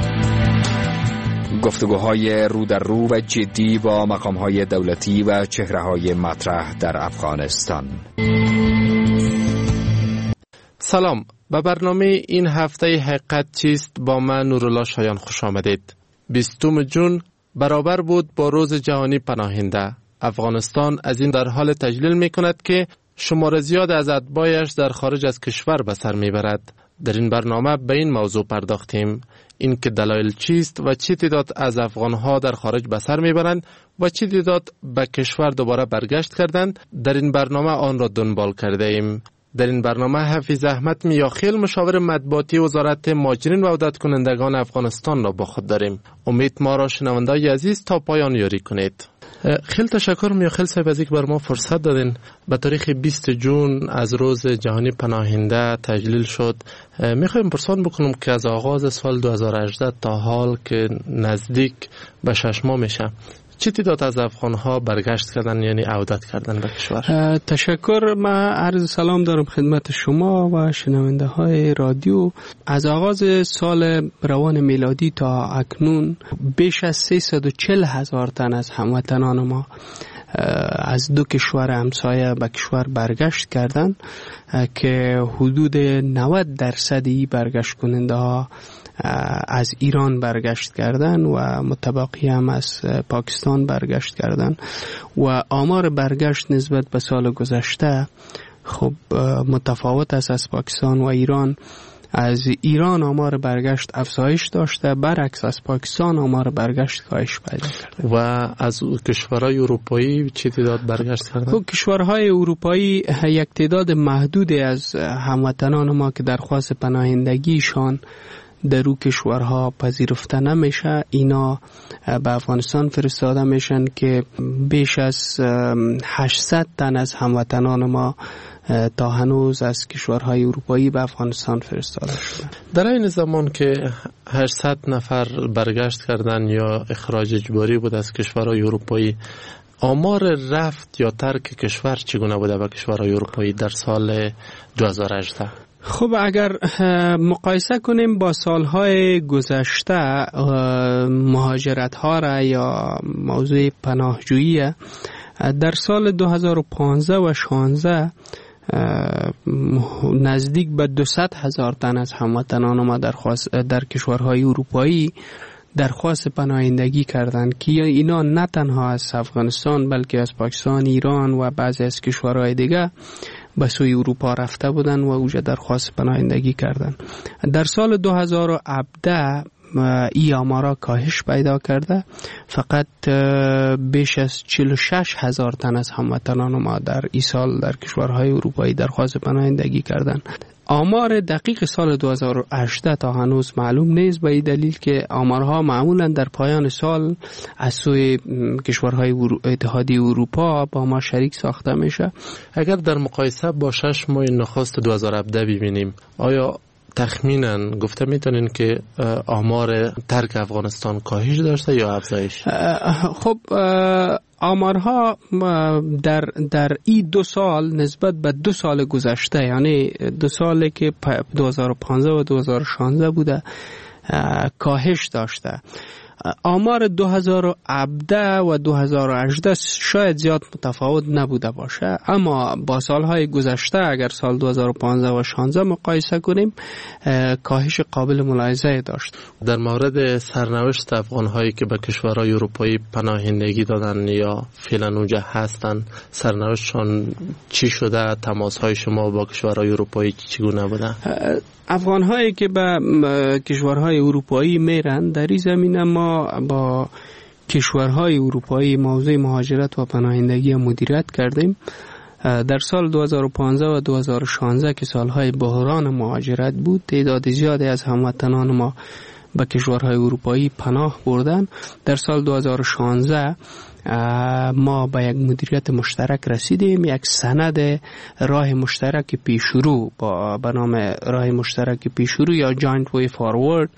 گفتگوهای رو در رو و جدی با مقام‌های دولتی و چهره‌های مطرح در افغانستان. سلام، به برنامه این هفته حقیقت چیست با من نورالله شایان خوش آمدید. 20 جون برابر بود با روز جهانی پناهنده. افغانستان از این در حال تجلیل می کند که شمار زیاد از اتباعش در خارج از کشور به سر می برد. در این برنامه به این موضوع پرداختیم، این که دلایل چیست و چه تعداد از افغانها در خارج به سر می برند و چه تعداد به کشور دوباره برگشت کردند. در این برنامه آن را دنبال کرده ایم. در این برنامه حفیظ احمد میاخیل مشاور مطبوعاتی وزارت مهاجرین و عودت کنندگان افغانستان را با خود داریم. امید ما را شنوندگان عزیز تا پایان یاری کنید. خیلی تشکر میاخیل صاحب از اینکه بر ما فرصت دادین. به تاریخ 20 جون از روز جهانی پناهنده تجلیل شد. میخوایم پرسان بکنم که از آغاز سال 2018 تا حال که نزدیک به 6 ماه میشه، چه تعداد از افغان‌ها برگشت کردن یعنی عودت کردن به کشور؟ تشکر. من عرض سلام دارم خدمت شما و شنونده های رادیو. از آغاز سال روان میلادی تا اکنون بیش از 340,000 تن از هموطنان ما از 2 کشور همسایه به کشور برگشت کردند که حدود 90% برگشت کننده ها از ایران برگشت کردن و متبقی هم از پاکستان برگشت کردن و آمار برگشت نسبت به سال گذشته خب متفاوت است. از پاکستان و ایران، از ایران آمار برگشت افزایش داشته، برعکس از پاکستان آمار برگشت کاهش پیدا کرده. و از کشورهای اروپایی چه تعداد برگشت کردن؟ خب کشورهای اروپایی یک تعداد محدودی از هموطنان ما که درخواست پناهندگیشان در او کشورها پذیرفته نمیشه، اینا به افغانستان فرستاده میشن که بیش از 800 تن از هموطنان ما تا هنوز از کشورهای اروپایی به افغانستان فرستاده شدن. در این زمان که 800 نفر برگشت کردن یا اخراج اجباری بود از کشورهای اروپایی، آمار رفت یا ترک کشور چگونه بوده به کشورهای اروپایی در سال 2018؟ خب اگر مقایسه کنیم با سالهای گذشته مهاجرت ها را یا موضوع پناهجویی، در سال 2015 و 16 نزدیک به 200,000 تن از هموطنان ما در کشورهای اروپایی درخواست پناهندگی کردند که اینا نه تنها از افغانستان بلکه از پاکستان، ایران و بعضی از کشورهای دیگه به سوی اروپا رفته بودن و اوجا درخواست پناهندگی کردن. در سال 2017 ای آمارا کاهش پیدا کرده، فقط بیش از 46,000 تن از هموطنان ما در این سال در کشورهای اروپایی درخواست پناهندگی کردن. آمار دقیق سال 2018 تا هنوز معلوم نیست، به این دلیل که آمارها معمولا در پایان سال از سوی کشورهای اتحادیه اروپا با ما شریک ساخته میشه. اگر در مقایسه با 6 ماه نخست 2017 ببینیم، آیا تخمینا گفته میتونین که آمار ترک افغانستان کاهش داشته یا افزایش؟ خب آمارها در این 2 سال نسبت به 2 سال گذشته، یعنی 2 سالی که 2015 و 2016 بوده، کاهش داشته. آمار 2017 و 2018 شاید زیاد متفاوت نبوده باشه، اما با سالهای گذشته اگر سال 2015 و 16 مقایسه کنیم کاهش قابل ملاحظه داشت. در مورد سرنوشت افغان‌هایی که به کشورهای اروپایی پناهندگی دادن یا فعلا اونجا هستن، سرنوشتشان چی شده؟ تماس‌های شما با کشورهای اروپایی چگونه بوده؟ افغان‌هایی که به کشورهای اروپایی میرن، در این زمینه ما با کشورهای اروپایی موضوع مهاجرت و پناهندگی مدیریت کردیم. در سال 2015 و 2016 که سالهای بحران مهاجرت بود، تعداد زیادی از هموطنان ما به کشورهای اروپایی پناه بردن. در سال 2016 ما به یک مدیریت مشترک رسیدیم، یک سند راه مشترک پیشرو به نام راه مشترک پیشرو یا Joint Way Forward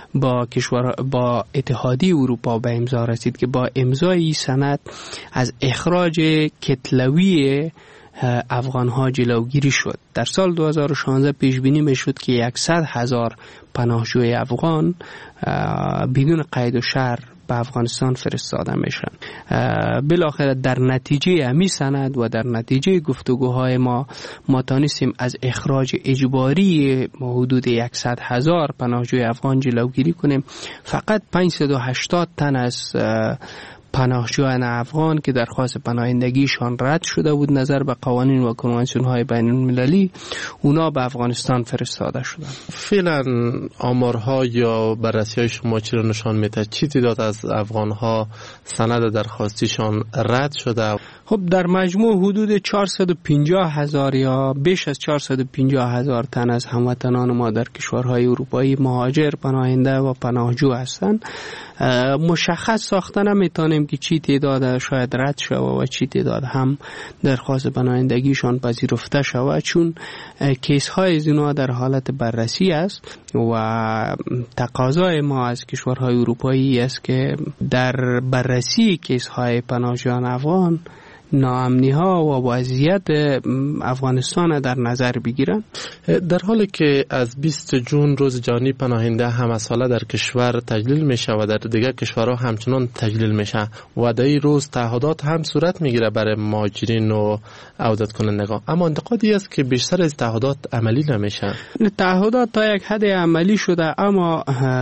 با اتحادیه اروپا به امضا رسید که با امضای این سند از اخراج کتلوی افغان‌ها جلوگیری شد. در سال 2016 پیش بینی میشد که 100,000 پناهجوی افغان بدون قید و شرط به افغانستان فرستاده میشن. بالاخره در نتیجه همی سند و در نتیجه گفتگوهای ما تانستیم از اخراج اجباری حدود 100,000 پناهجوی افغان جلوگیری کنیم. فقط 580 تن از پناهجویان افغان که درخواست پناهندگیشان رد شده بود نظر به قوانین و کنوانسیون های بین المللی، اونا به افغانستان فرستاده شدن. فعلا آمارها یا بررسی های شما چی رو نشان میده؟ چی تعداد از افغان ها سند درخواستیشان رد شده؟ خب در مجموع حدود 450,000 یا بیش از 450,000 تن از هموطنان ما در کشورهای اروپایی مهاجر، پناهنده و پناهجو هستند. مشخص ساخته نمیتونیم که چی تعداد شاید رد شود و چی تعداد هم درخواست پناهندگیشان پذیرفته شود، چون کیس های از اینا در حالت بررسی است و تقاضای ما از کشورهای اروپایی است که در بررسی کیس های پناهجویان افغان ناامنی ها و وضعیت افغانستان در نظر بگیرن. در حالی که از 20 جون روز جهانی پناهنده همه ساله در کشور تجلیل میشه و در دیگر کشورها همچنان تجلیل میشه و در این روز تعهدات هم صورت میگیره برای مهاجرین و عودت کنندگان، اما انتقادی است که بیشتر از تعهدات عملی نمیشه. تعهدات تا یک حد عملی شده، اما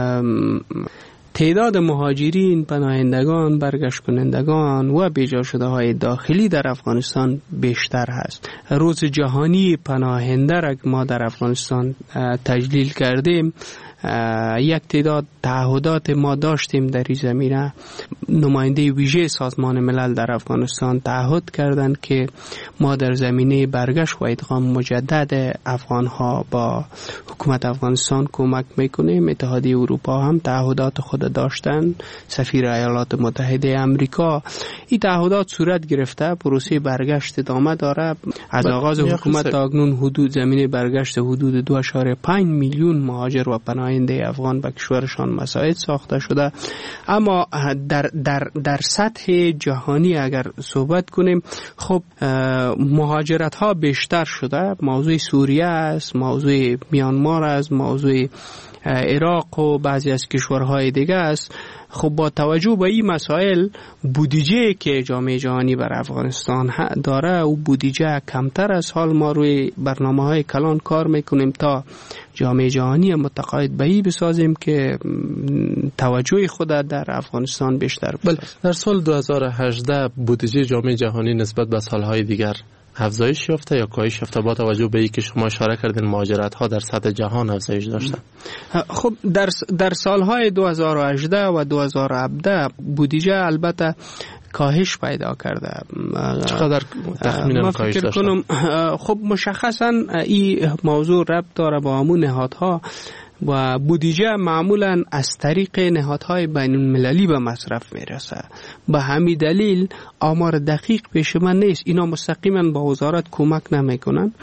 تعداد مهاجرین، پناهندگان، برگشت کنندگان و بیجا شده های داخلی در افغانستان بیشتر هست. روز جهانی پناهنده را ما در افغانستان تجلیل کردیم. یک تعداد تعهدات ما داشتیم در این زمینه. نماینده ویژه سازمان ملل در افغانستان تعهد کردند که ما در زمینه برگشت و ادغام مجدد افغانها با حکومت افغانستان کمک میکنیم. اتحادیه اروپا هم تعهدات خود داشتن، سفیر ایالات متحده آمریکا. این تعهدات صورت گرفته، پروسه برگشت ادامه داره. از آغاز حکومت تا اکنون حدود زمینه برگشت حدود 2.5 میلیون مهاجر و پناهنده افغان به کشورشان مساعد ساخته شده. اما در سطح جهانی اگر صحبت کنیم، خب مهاجرت ها بیشتر شده. موضوع سوریه است، موضوع میانمار است، موضوع عراق و بعضی از کشورهای دیگه است. خب با توجه به این مسائل، بودجه که جامعه جهانی بر افغانستان داره او بودجه کمتر است. حال ما روی برنامه‌های کلان کار میکنیم تا جامعه جهانی متقاعد به این بسازیم که توجه خود در افغانستان بیشتر بسازیم. در سال 2018 بودجه جامعه جهانی نسبت به سالهای دیگر افزایش یافته یا کاهش یافته با توجه به اینکه شما اشاره کردین مهاجرت ها در سطح جهان افزایش داشته؟ خب در سالهای 2018 و 2017 بودجه البته کاهش پیدا کرده. چقدر تخمینا کاهش داشته؟ خب مشخصا این موضوع ربط داره با همون نهادها و بودجه معمولا از طریق نهادهای بین المللی به مصرف میرسه. به همین دلیل آمار دقیق پیش من نیست. اینا مستقیما با وزارت کمک نمیکنن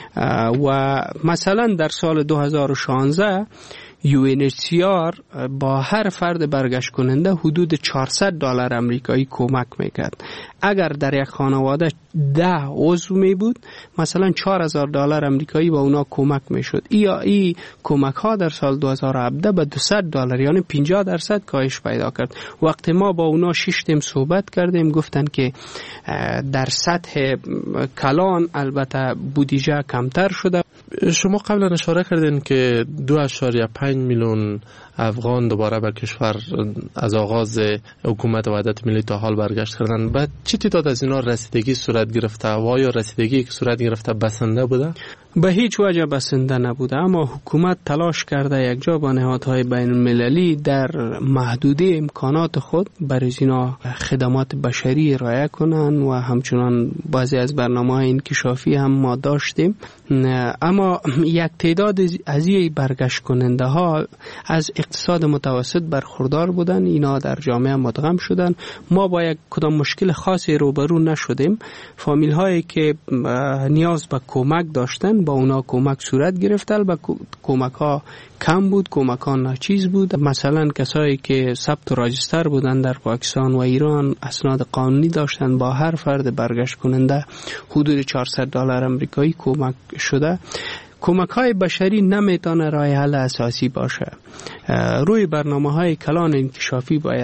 و مثلا در سال 2016 UNHCR با هر فرد برگشت کننده حدود $400 آمریکایی کمک میکرد. اگر در یک خانواده 10 عضو می بود، مثلا $4,000 آمریکایی با اونا کمک میشد. ای کمک ها در سال 2017 به $200 یعنی 50% کاهش پیدا کرد. وقتی ما با اونا 6 تیم صحبت کردیم، گفتن که در سطح کلان البته بودجه کمتر شده. شما قبلا اشاره کردین که 2.5 میلیون افغان دوباره به کشور از آغاز حکومت وحدت ملی تا حال برگشت کردن. بعد چه تعداد از اینا رسیدگی صورت گرفته و آیا رسیدگی که صورت گرفته بسنده بوده؟ به هیچ وجه بسنده نبوده، اما حکومت تلاش کرده یک جا با نهادهای بین المللی در محدوده امکانات خود برای اینا خدمات بشری ارائه کنن و همچنان بعضی از برنامه‌های انکشافی هم ما داشتیم. اما یک تعداد از این برگشت کننده ها از اقتصاد متوسط برخوردار بودن، اینا در جامعه مدغم شدن. ما با یک کدام مشکل خاصی روبرو نشدیم. فامیل هایی که نیاز به کمک داشتن با اونا کمک صورت گرفت. البته کمک ها کم بود، کمک ها ناچیز بود. مثلا کسایی که ثبت و راجستر بودن در پاکستان و ایران، اسناد قانونی داشتن، با هر فرد برگشت کننده حدود $400 آمریکایی کمک شده. کمک های بشری نمیتونه راه حل اساسی باشه. روی برنامه های کلان انکشافی باید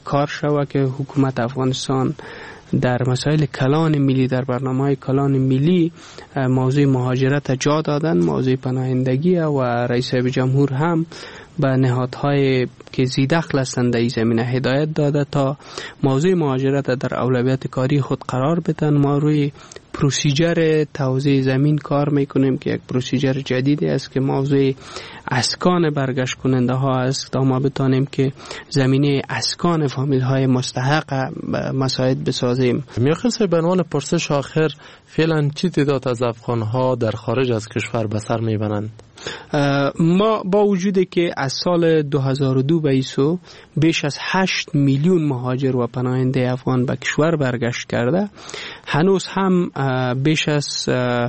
کار شود که حکومت افغانستان در مسائل کلان ملی، در برنامه‌های کلان ملی موضوع مهاجرت جا دادن، موضوع پناهندگی و رئیس جمهور هم به نهادهای که زیدخل هستند در این زمینه هدایت داده تا موضوع مهاجرت در اولویت کاری خود قرار بدن. ما روی پروسیجر توزیع زمین کار میکنیم که یک پروسیجر جدیدی است که موضوع اسکان برگشت کننده ها است تا ما بتانیم که زمینه اسکان فامیل های مستحق مساعد بسازیم. میاخر صاحب، به عنوان پرسش آخر، فعلا چی تعداد از افغان ها در خارج از کشور به سر میبرند؟ ما با وجودی که از سال 2002 به این سو بیش از 8 میلیون مهاجر و پناهنده افغان به کشور برگشت کرده، هنوز هم بیش از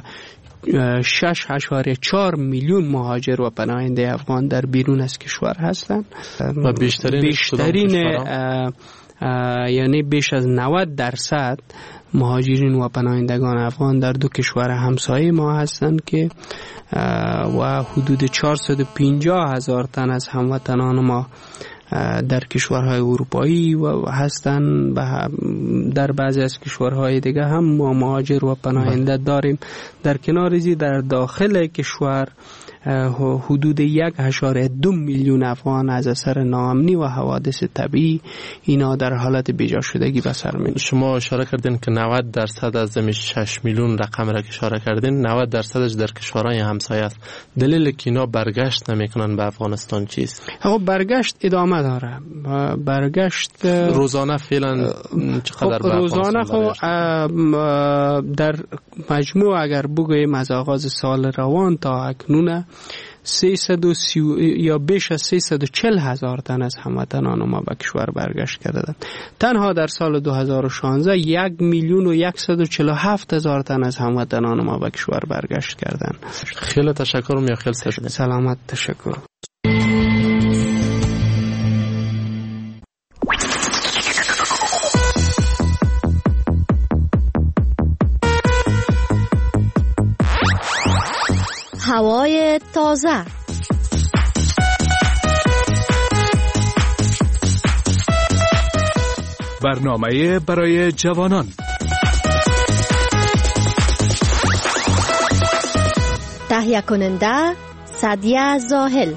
6.4 میلیون مهاجر و پناهنده افغان در بیرون از کشور هستند و بیشترین یعنی بیش از 90% مهاجرین و پناهندگان افغان در دو کشور همسایه ما هستند که و حدود 450,000 تن از هموطنان ما در کشورهای اروپایی و هستند. در بعضی از کشورهای دیگه هم ما مهاجر و پناهنده داریم. در کنار ازی در داخل کشور حدود 1.2 میلیون افغان از اثر ناامنی و حوادث طبیعی اینا در حالت بیجا شدگی به سر می‌برند. شما اشاره کردین که 90% از 6 میلیون رقم را که اشاره کردین 90%ش در کشورهای همسایه است. دلیل که اینا برگشت نمیکنن به افغانستان چیست؟ برگشت ادامه داره. برگشت روزانه فعلا چقدر به روزانه در مجموع اگر بگوییم از آغاز سال روان تا اکنون 330 یا بیش از 340,000 تن از هموطنان ما به کشور برگشت کردند. تنها در سال 2016 1,147,000 تن از هموطنان ما به کشور برگشت کردند. خیلی تشکر میاخیل صاحب. سلامت، تشکر. هوای تازه. برنامه برای جوانان. تهیه کننده سعدیه زاهل.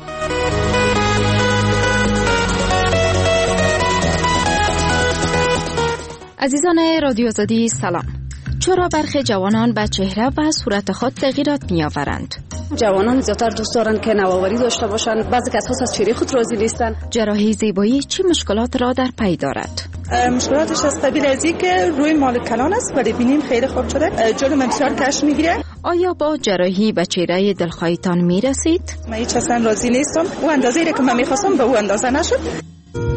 عزیزان رادیو آزادی سلام. چرا برخی جوانان به چهره و صورت خود تغییرات می آورند؟ جوانان زیادتر دوست دارند که نوآوری داشته باشند. بعضی کس‌ها از چهره خود راضی نیستند. جراحی زیبایی چه مشکلات را در پی دارد؟ مشکلاتش از قبیل از این که روی مال کلان است ولی بینیم خیلی خوب شده. جلو من بسیار کش میگیره. آیا با جراحی به چهره دلخواهتان میرسید؟ من هیچ اصلا راضی نیستم. او اندازه‌ای که من می‌خواستم به او اندازه نشد.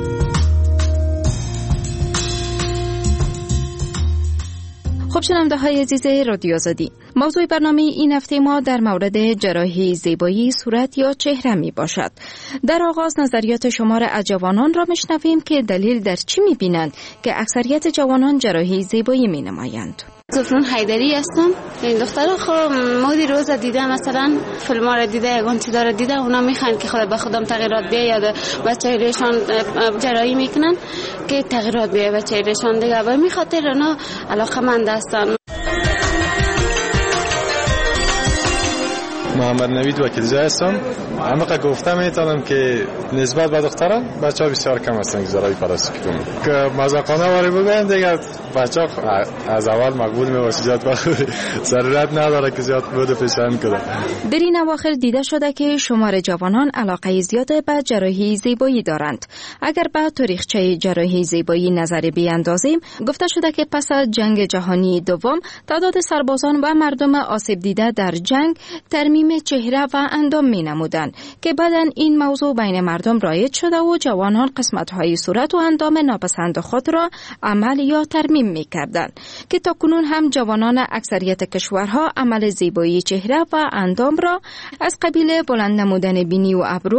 خب شنونده های عزیز رادیو آزادی، موضوع برنامه این هفته ما در مورد جراحی زیبایی صورت یا چهره می باشد. در آغاز نظریات شما را از جوانان را میشنویم که دلیل در چی می بینند که اکثریت جوانان جراحی زیبایی می نمایند. زفرون حیدری هستم. این دخترها خب مودی روز دیده مثلا فیلم‌ها را دیده یگان چیزا را دیده اونا میخوان که خود به خودم تغییرات بیاد یا به چهرهشان جراحی میکنن که تغییرات بیاد به چهرهشان دیگه به می خاطر اونا علاقه‌مند هستن. محمد نوید وکیل‌زاده هستم. همه گفتم میتونم که نسبت به دختران بچه‌ها بسیار کم هستن که جراحی پلاستیک کنن. که مزاقانه واری بگن دیگه بچه‌ها از اول مقبول می‌باشه، زیاد ضرورت نداره که زیاد بود پیشنهاد کنه. در این اواخر دیده شده که شمار جوانان علاقه زیاد به جراحی زیبایی دارند. اگر به تاریخچه جراحی زیبایی نظری بیاندازیم، گفته شده که پس از جنگ جهانی دوم تعداد سربازان و مردم آسیب دیده در جنگ ترمیم چهره و اندام می‌نمودند که بعداً این موضوع بین مردم رایج شده و جوانان قسمت‌های صورت و اندام ناپسند خود را عمل یا ترمیم می‌کردند که تاکنون هم جوانان اکثریت کشورها عمل زیبایی چهره و اندام را از قبیل بلند نمودن بینی و ابرو،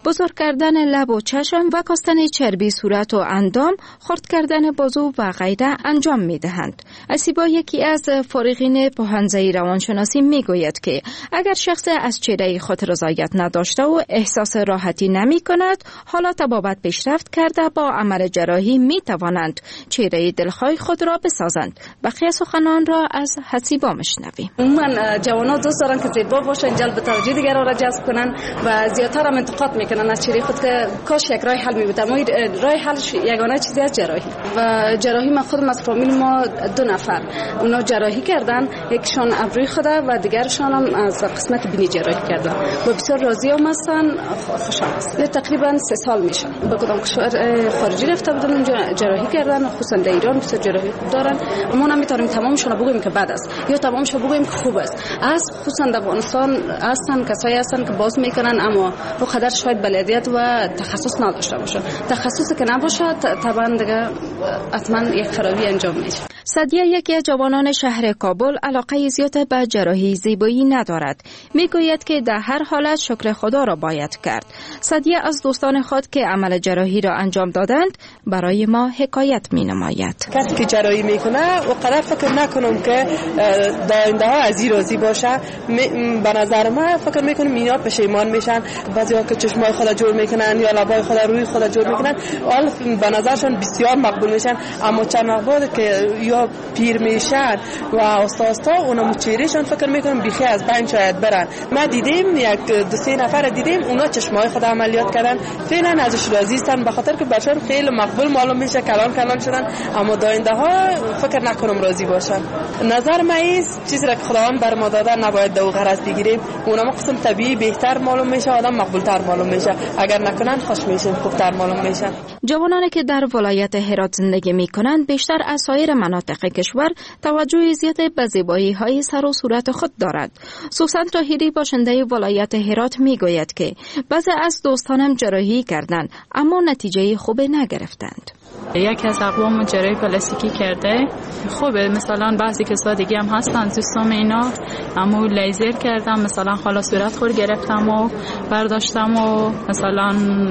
بزرگ کردن لب و چشم و کاستن چربی صورت و اندام، خرد کردن بازو و غیره انجام می دهند. اسیبا یکی از فارغین پوهنځی روانشناسی می گوید که اگر شخص از چهره خود رضایت نداشته و احساس راحتی نمی کند، حالا تبابت پیشرفت کرده با عمل جراحی می توانند چهره دلخواه خود را بسازند. بقیه سخنان را از حسیبا مشنویم. من جوانان دوست دارن که زیبا باشن، جلب توجه دیگران را جذب کنن و زیادتر هم انتقاد میکنن از چهره خود که کاش یک راه حل میبود. اما راه حلش یگانه چیزی از جراحی و جراحی. من خودم از فامیل ما 2 نفر اونا جراحی کردن، یکشان ابروی خود و دیگرشان هم از قسمت بینی جراحی کردن و بسیار راضی هم هستن، خوشحال هستن. تقریبا 3 سال میشه به کدام کشور خارجی رفته بودن اونجا جراحی کردن، خصوصا در ایران بسیار جراحی خوب دارن. ما نمیتونیم تمامشون رو بگیم که بد است یا تمامش رو بگیم که خوب است. از خصوصا در افغانستان هستن کسایی هستن که باز میکنن اما رو قدر شاید بلدیت و تخصص نداشته باشه. تخصصی که نباشه طبعا دیگه حتما یک خرابی انجام میشه. سادیا یکی از جوانان شهر کابل علاقه زیاد به جراحی زیبایی ندارد. میگوید که در هر حالت شکر خدا را باید کرد. سادیا از دوستان خود که عمل جراحی را انجام دادند برای ما حکایت مینماید. کسی که جراحی میکنه و قدر فکر نکنم که داینده ها از این راضی باشه. به نظر من فکر میکنم اینا پشیمان میشن. بعضیا که چشمای خود جور میکنن یا لبای خود روی خود جور میکنن، حال به نظرشون بسیار مقبول میشن، اما چند وقت بعد که یا پیر میشن و آستا اونا چهرهشون فکر میکنم بیخی از بین شاید برن. ما دیدیم یک 2-3 نفر دیدیم اونا چشمای خود عملیات کردن، فعلا ازش راضی هستن به خاطر که برشون خیلی مقبول معلوم میشه، کلان شدن، اما داینده ها فکر نکنم راضی باشن. نظر من است چیزی را که خداوند بر ما داده نباید دو غرض بگیریم. اونا قسم طبیعی بهتر معلوم میشه، آدم مقبولتر معلوم میشه، اگر نکنن خوش میشن، خوبتر معلوم میشن. جوانانی که در ولایت هرات زندگی میکنند بیشتر از سایر مناطق کشور توجه زیاد به زیبایی‌های سر و صورت خود دارد. سوسن طاهری باشنده ولایت هرات میگوید که بعضی از دوستانم جراحی کردند اما نتیجه خوب نگرفتند. یکی از اقوام جراحی پلاستیکی کرده خوبه، مثلا بعضی کسا دیگه هم هستن دوستام اینا، اما لیزر کردم، مثلا خالا صورت خور گرفتم و برداشتم و مثلا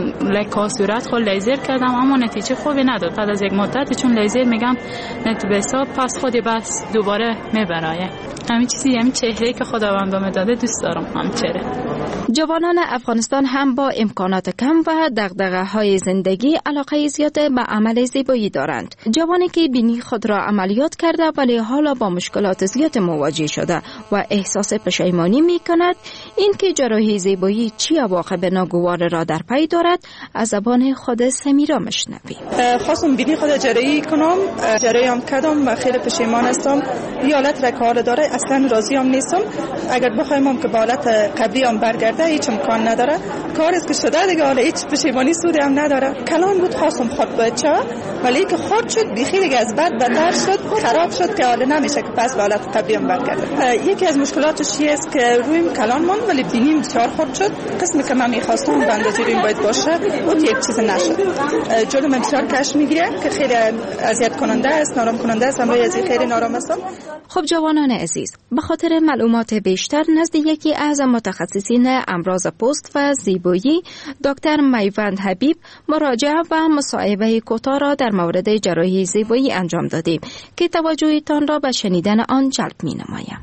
لکا صورت خور لیزر کردم اما نتیجه خوبی نداد. بعد از یک مدت چون لیزر میگم نتیجه پس خودی بس دوباره میبرایه. همین چیزی، همین چهره که خداوند بهم داده دوست دارم همین چهره. جوانان افغانستان هم با امکانات کم و دغدغه‌های زندگی علاقه زیاد به عمل زیبایی دارند. جوانی که بینی خود را عملیات کرده ولی حالا با مشکلات زیاد مواجه شده و احساس پشیمانی می‌کند، این که جراحی زیبایی چی عواقب ناگوار را در پی دارد از زبان خود سمیرا مشنویم. خواستم بینی خود جراحی کنم، جراحی هم کردم و خیلی پشیمان هستم. یه حالت رکار داره، اصلا راضی هم نیستم. اگر بخوایم که به حالت قبلی هم برگرده هیچ امکان نداره. کاری که شده دیگه حالا هیچ پشیمانی سودی هم نداره. کلان بود، خواستم خود باید شوه ولی که خرد شد بیخی دیگه از بد بدتر شد، خراب شد که حالا نمیشه که پس به حالت قبلی هم برگرده. یکی از مشکلاتش این است که رویم کلان مون ولی بینیم بسیار خرد شد. قسمی که من می‌خواستم به اندازه رویم باید باشه اون یک چیز نشد. جلو من بسیار کش میگیره که خیلی اذیت کننده است، نارام کننده است. امروز از خیلی نارام هستم. خب جوانان عزیز، به خاطر معلومات بیشتر نزد یکی از متخصصین امراض پوست و زیبایی دکتر میوند حبیب مراجعه و مصاحبه کوتاه را در مورد جراحی زیبایی انجام دادیم که توجهتان را به شنیدن آن جلب می‌نمایم.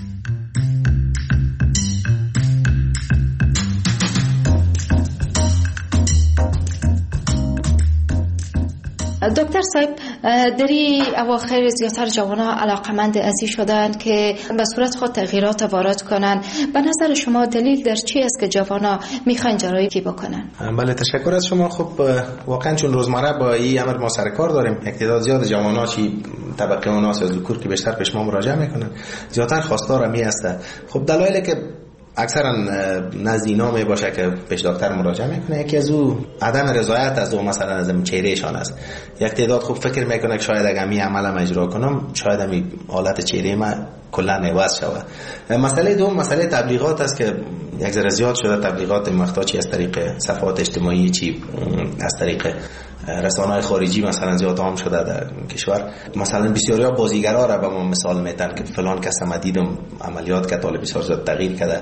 دکتر صاحب، دری اواخر زیادتر جوانا علاقمند ازی شدند که به صورت خود تغییرات وارد کنن. به نظر شما دلیل در چی است که جوانا میخوان جراحی بکنن؟ بله، تشکر از شما. خب واقعا چون روزمره با این امر ما سر کار داریم، یک تعداد زیاد جوانا چی طبقه اوناس از ذکور که بیشتر پیش ما مراجعه میکنن زیادتر خواستار می هست. خب دلایلی که اکثرا نزد اینا می باشه که پیش دکتر مراجعه میکنه، یکی از او عدم رضایت از او مثلا از چهرهشان است. یک تعداد خوب فکر میکنه که شاید اگه می عملم اجرا کنم شاید می حالت چهره ما کلا عوض شود. مسئله دوم مسئله تبلیغات است که یک ذره زیاد شده. تبلیغات مختاچی از طریق صفحات اجتماعی چی از طریق رسانه‌های خارجی مثلا زیاد عام شده در کشور. مثلا بسیاریا بازیگرا را به ما مثال میتن که فلان کس ما دیدم عملیات که طالب بسیار زیاد تغییر کرده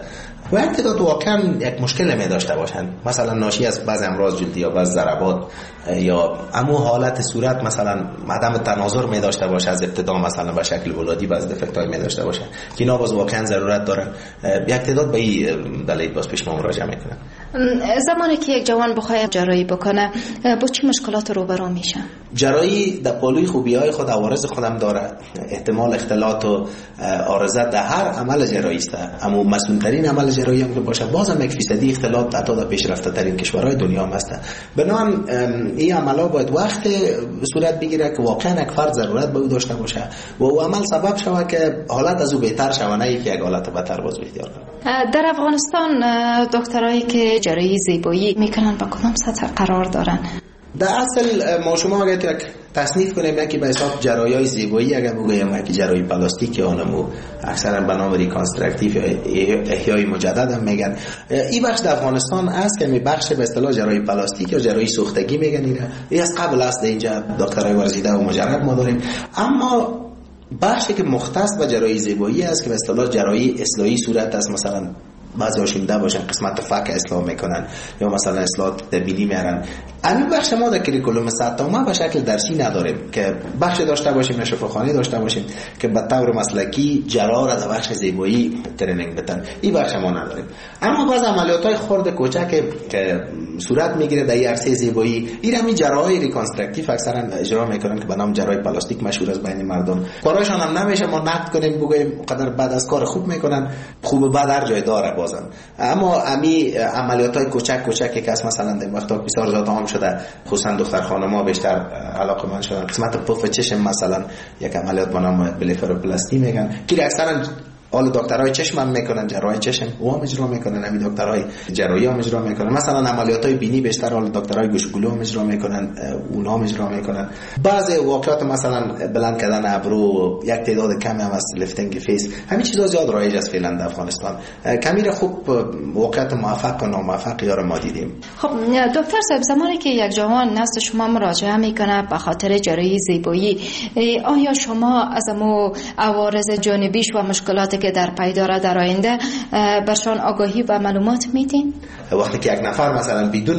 و یک تعداد واقعا یک مشکل می داشته باشند، مثلا ناشی از بعض امراض جلدی یا بعض ضربات یا امو حالت صورت مثلا عدم تناظر می داشته باشه از ابتدا، مثلا به شکل ولادی بعض دفکت های می داشته باشه که اینا باز واقعا ضرورت دارن. یک تعداد به این دلیل باز پیش ما مراجعه میکنن. زمانی که یک جوان بخواد جراحی بکنه با چه مشکلات روبرو میشه؟ جراحی در پالوی خوبی‌های خود عوارض خودم داره، احتمال اختلاط و عارضت در هر عمل جراحی است، اما مسئول‌ترین عمل جراحی هم که باشه بازم 1% اختلاط حتی در پیشرفته‌ترین کشورهای دنیا هم است. بنابراین این عملا باید وقت صورت بگیره که واقعا یک فرد ضرورت به او داشته باشه و او عمل سبب شود که حالت از او بهتر شود، نه یک حالت بدتر باز اختیار کنه. در افغانستان دکترایی که جراحی زیبایی میکنن با کدام سطح قرار دارن؟ در اصل ما شما اگر یک تصنیف کنیم یکی به حساب جراحی زیبایی اگر بگویم یکی جراحی پلاستیک یا اونمو اکثرا به نام ریکانستراکتیو یا احیای مجدد هم میگن. این بخش در افغانستان است که می بخش به اصطلاح جراحی پلاستیک یا جراحی سوختگی میگن. این از قبل است اینجا دکترای ورزیده و مجرب ما داریم. اما بخشی که مختص به جراحی زیبایی است که به اصطلاح جراحی اصلاحی صورت است، مثلا بعضی هاشون باشن قسمت فک اصلاح میکنن یا مثلا اصلاح تبیینی میارن. همین بخش ما در کریکولوم سطح ما به شکل درسی نداریم که بخش داشته باشیم یا شفاخانه داشته باشیم که به طور مسلکی جراح را در بخش زیبایی ترینینگ بدن. این بخش ما نداریم. اما بعض عملیات‌های خرد کوچک که صورت میگیره در عرصه زیبایی این هم جراحی ریکانستراکتیو اکثرا اجرا میکنن که به نام جراحی پلاستیک مشهور است بین مردم. کاراشون هم نمیشه ما نقد کنیم بگیم قدر بعد از کار خوب میکنن، خوب بعد هر جای داره بازم. اما امی عملیات‌های کوچکی که از مثلا در وقتا بسیار زیاد عام شده، خصوصا دختر خانم‌ها بیشتر علاقه‌مند شدن قسمت پف چشم، مثلا یک عملیات به نام بلفاروپلاستی میگن که اکثرا حالا دکترای چشم هم میکنن، جراحی چشم او هم اجرا میکنن، همین دکترای جراحی هم اجرا میکنن. مثلا عملیاتای بینی بیشتر حالا دکترای گوش و گلو هم اجرا میکنن، اونا هم اجرا میکنن. بعضی واقعات مثلا بلند کردن ابرو، یک تعداد کمی هم از لفتینگ فیس، همین چیزا زیاد رایج است فعلا در افغانستان. کمی را خوب واقعات موفق و ناموفق یا ما دیدیم. خب دکتر صاحب، زمانی که یک جوان نزد شما مراجعه میکنه به خاطر جراحی زیبایی، آیا شما از مو عوارض جانبیش و مشکلاتی که در پی داره در آینده برشان آگاهی و معلومات میدین؟ وقتی که یک نفر مثلا بدون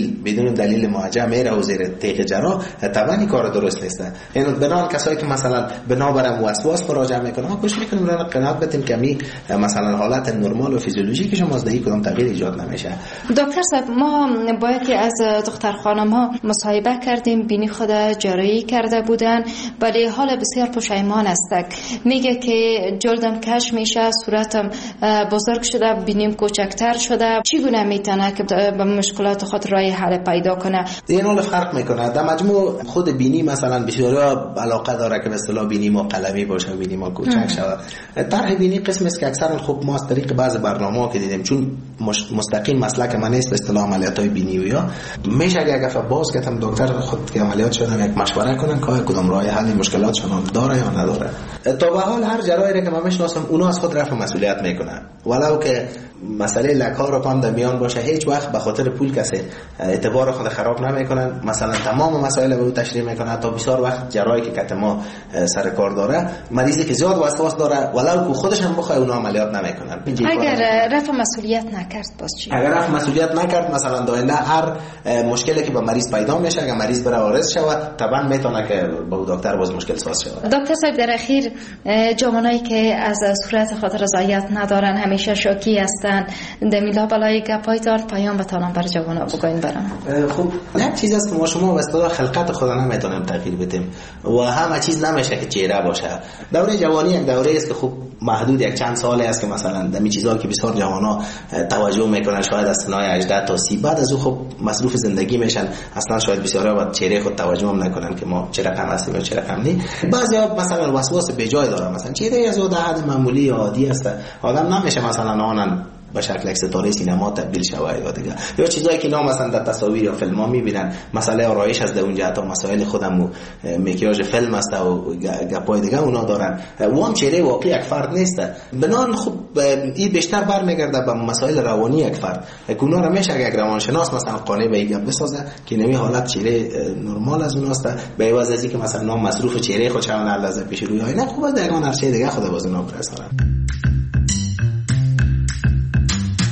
دلیل موجه میره و زیر تیغ جراح، طبعا این کار درست نیست. یعنی بنابراین کسایی که مثلا بنابرم وسواس مراجعه میکنن ما کوشش میکنیم اونا قناعت بدیم که می مثلا حالت نرمال و فیزیولوژیک شما از کدام تغییر ایجاد نمیشه. دکتر صاحب، ما باید که از دختر خانم ها مصاحبه کردیم، بینی خود جراحی کرده بودن ولی حال بسیار پشیمان هستند. میگه که جلدم کش میشه، صورتم بزرگ شده، بینیم کوچکتر شده. چگونه میتونه که به مشکلات خود راه حل پیدا کنه؟ این حال فرق میکنه. در مجموع خود بینی مثلا بسیارا علاقه داره که به اصطلاح بینی ما قلمی باشه، بینی ما کوچک شود. طرح بینی قسمی است که اکثرا خب ما از طریق بعض برنامه‌ها که دیدیم، چون مستقیم مسلک من نیست به اصطلاح عملیات‌های بینی و یا میشه اگه دفعه باز کردم دکتر خود که عملیات شدن یک مشوره کنن که کدام راه حل مشکلاتشون داره یا نداره. تا به حال هر جراحی که من میشناسم اونا از خود رفع مسئولیت میکنن، ولو که مسئله لک‌ها رو هم در میان باشه هیچ وقت به خاطر پول کسی اعتبار خود خراب نمیکنن. مثلا تمام مسائل به او تشریح میکنن. تا بسیار وقت جراحی که کت ما سر کار داره، مریضی که زیاد وسواس داره ولو که خودش هم بخواد اونا عملیات نمیکنن. اگر رفع مسئولیت نکرد باز چی؟ اگر رفع مسئولیت نکرد، مثلا داینده هر مشکلی که با مریض پیدا میشه اگر مریض بره عارض شود، طبعا میتونه که با دکتر باز مشکل ساز شود. دکتر صاحب، در اخیر جوانایی که از صورت خود رضایت ندارن، همیشه شوکی هستن، دمیلا بالای گپای دار پیام بتونم بر جوانا بگوین برام. خب یک چیز است که ما شما به اصطلاح خلقت خود نمیتونیم تغییر بدیم و همه چیز نمیشه که چهره باشه. دوره جوانی یک دوره است که خب محدود یک چند ساله است که مثلا دمی چیزا که بسیار جوانا توجه میکنن، شاید از سنای 18 تا 30 بعد از او خب مصروف زندگی میشن، اصلا شاید بسیارا به چهره خود توجه هم نکنن که ما چه رقم هستیم یا چه رقم نی. بعضیا مثلا وسواس به جای داره، مثلا چهره از در حد معمولی یا عادی است، آدم نمیشه مثلا آنن به شکل یک ستاره سینما تبدیل شود یا دیگه، یا چیزایی که اینا مثلا در تصاویر یا فیلم‌ها می‌بینن، مسئله آرایش از اونجا تا مسائل خودم و مکیاژ فیلم است و گپای دیگه اونا دارن. و هم چهره واقعی یک فرد نیست. بنان خب این بیشتر برمیگرده به مسائل روانی یک فرد. اونا رو میشه یک روانشناس مثلا قانع به این بسازه که نمی حالت چهره نرمال از اوناست، به عوض از اینکه مثلا نام مصروف چهره خود چون لحظه پیش روی آینه خوبه دیگه هر چیز دیگه خود باز اونا برسونن.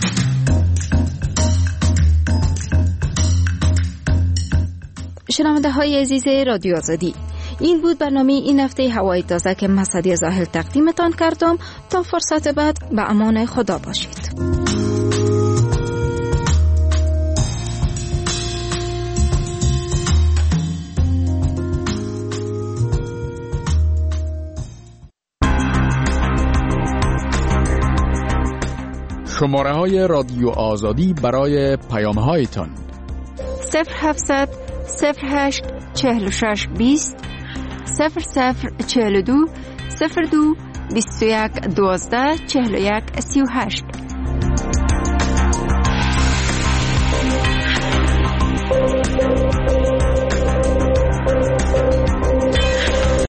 شنونده های عزیز رادیو آزادی، این بود برنامه این هفته هوای تازه که من سعدیه زاهل تقدیمتان کردم. تا فرصت بعد به امان خدا باشید. شماره‌های رادیو آزادی برای پیام‌هایتان 0700 08 46 20 0042 02 21 12 41 38.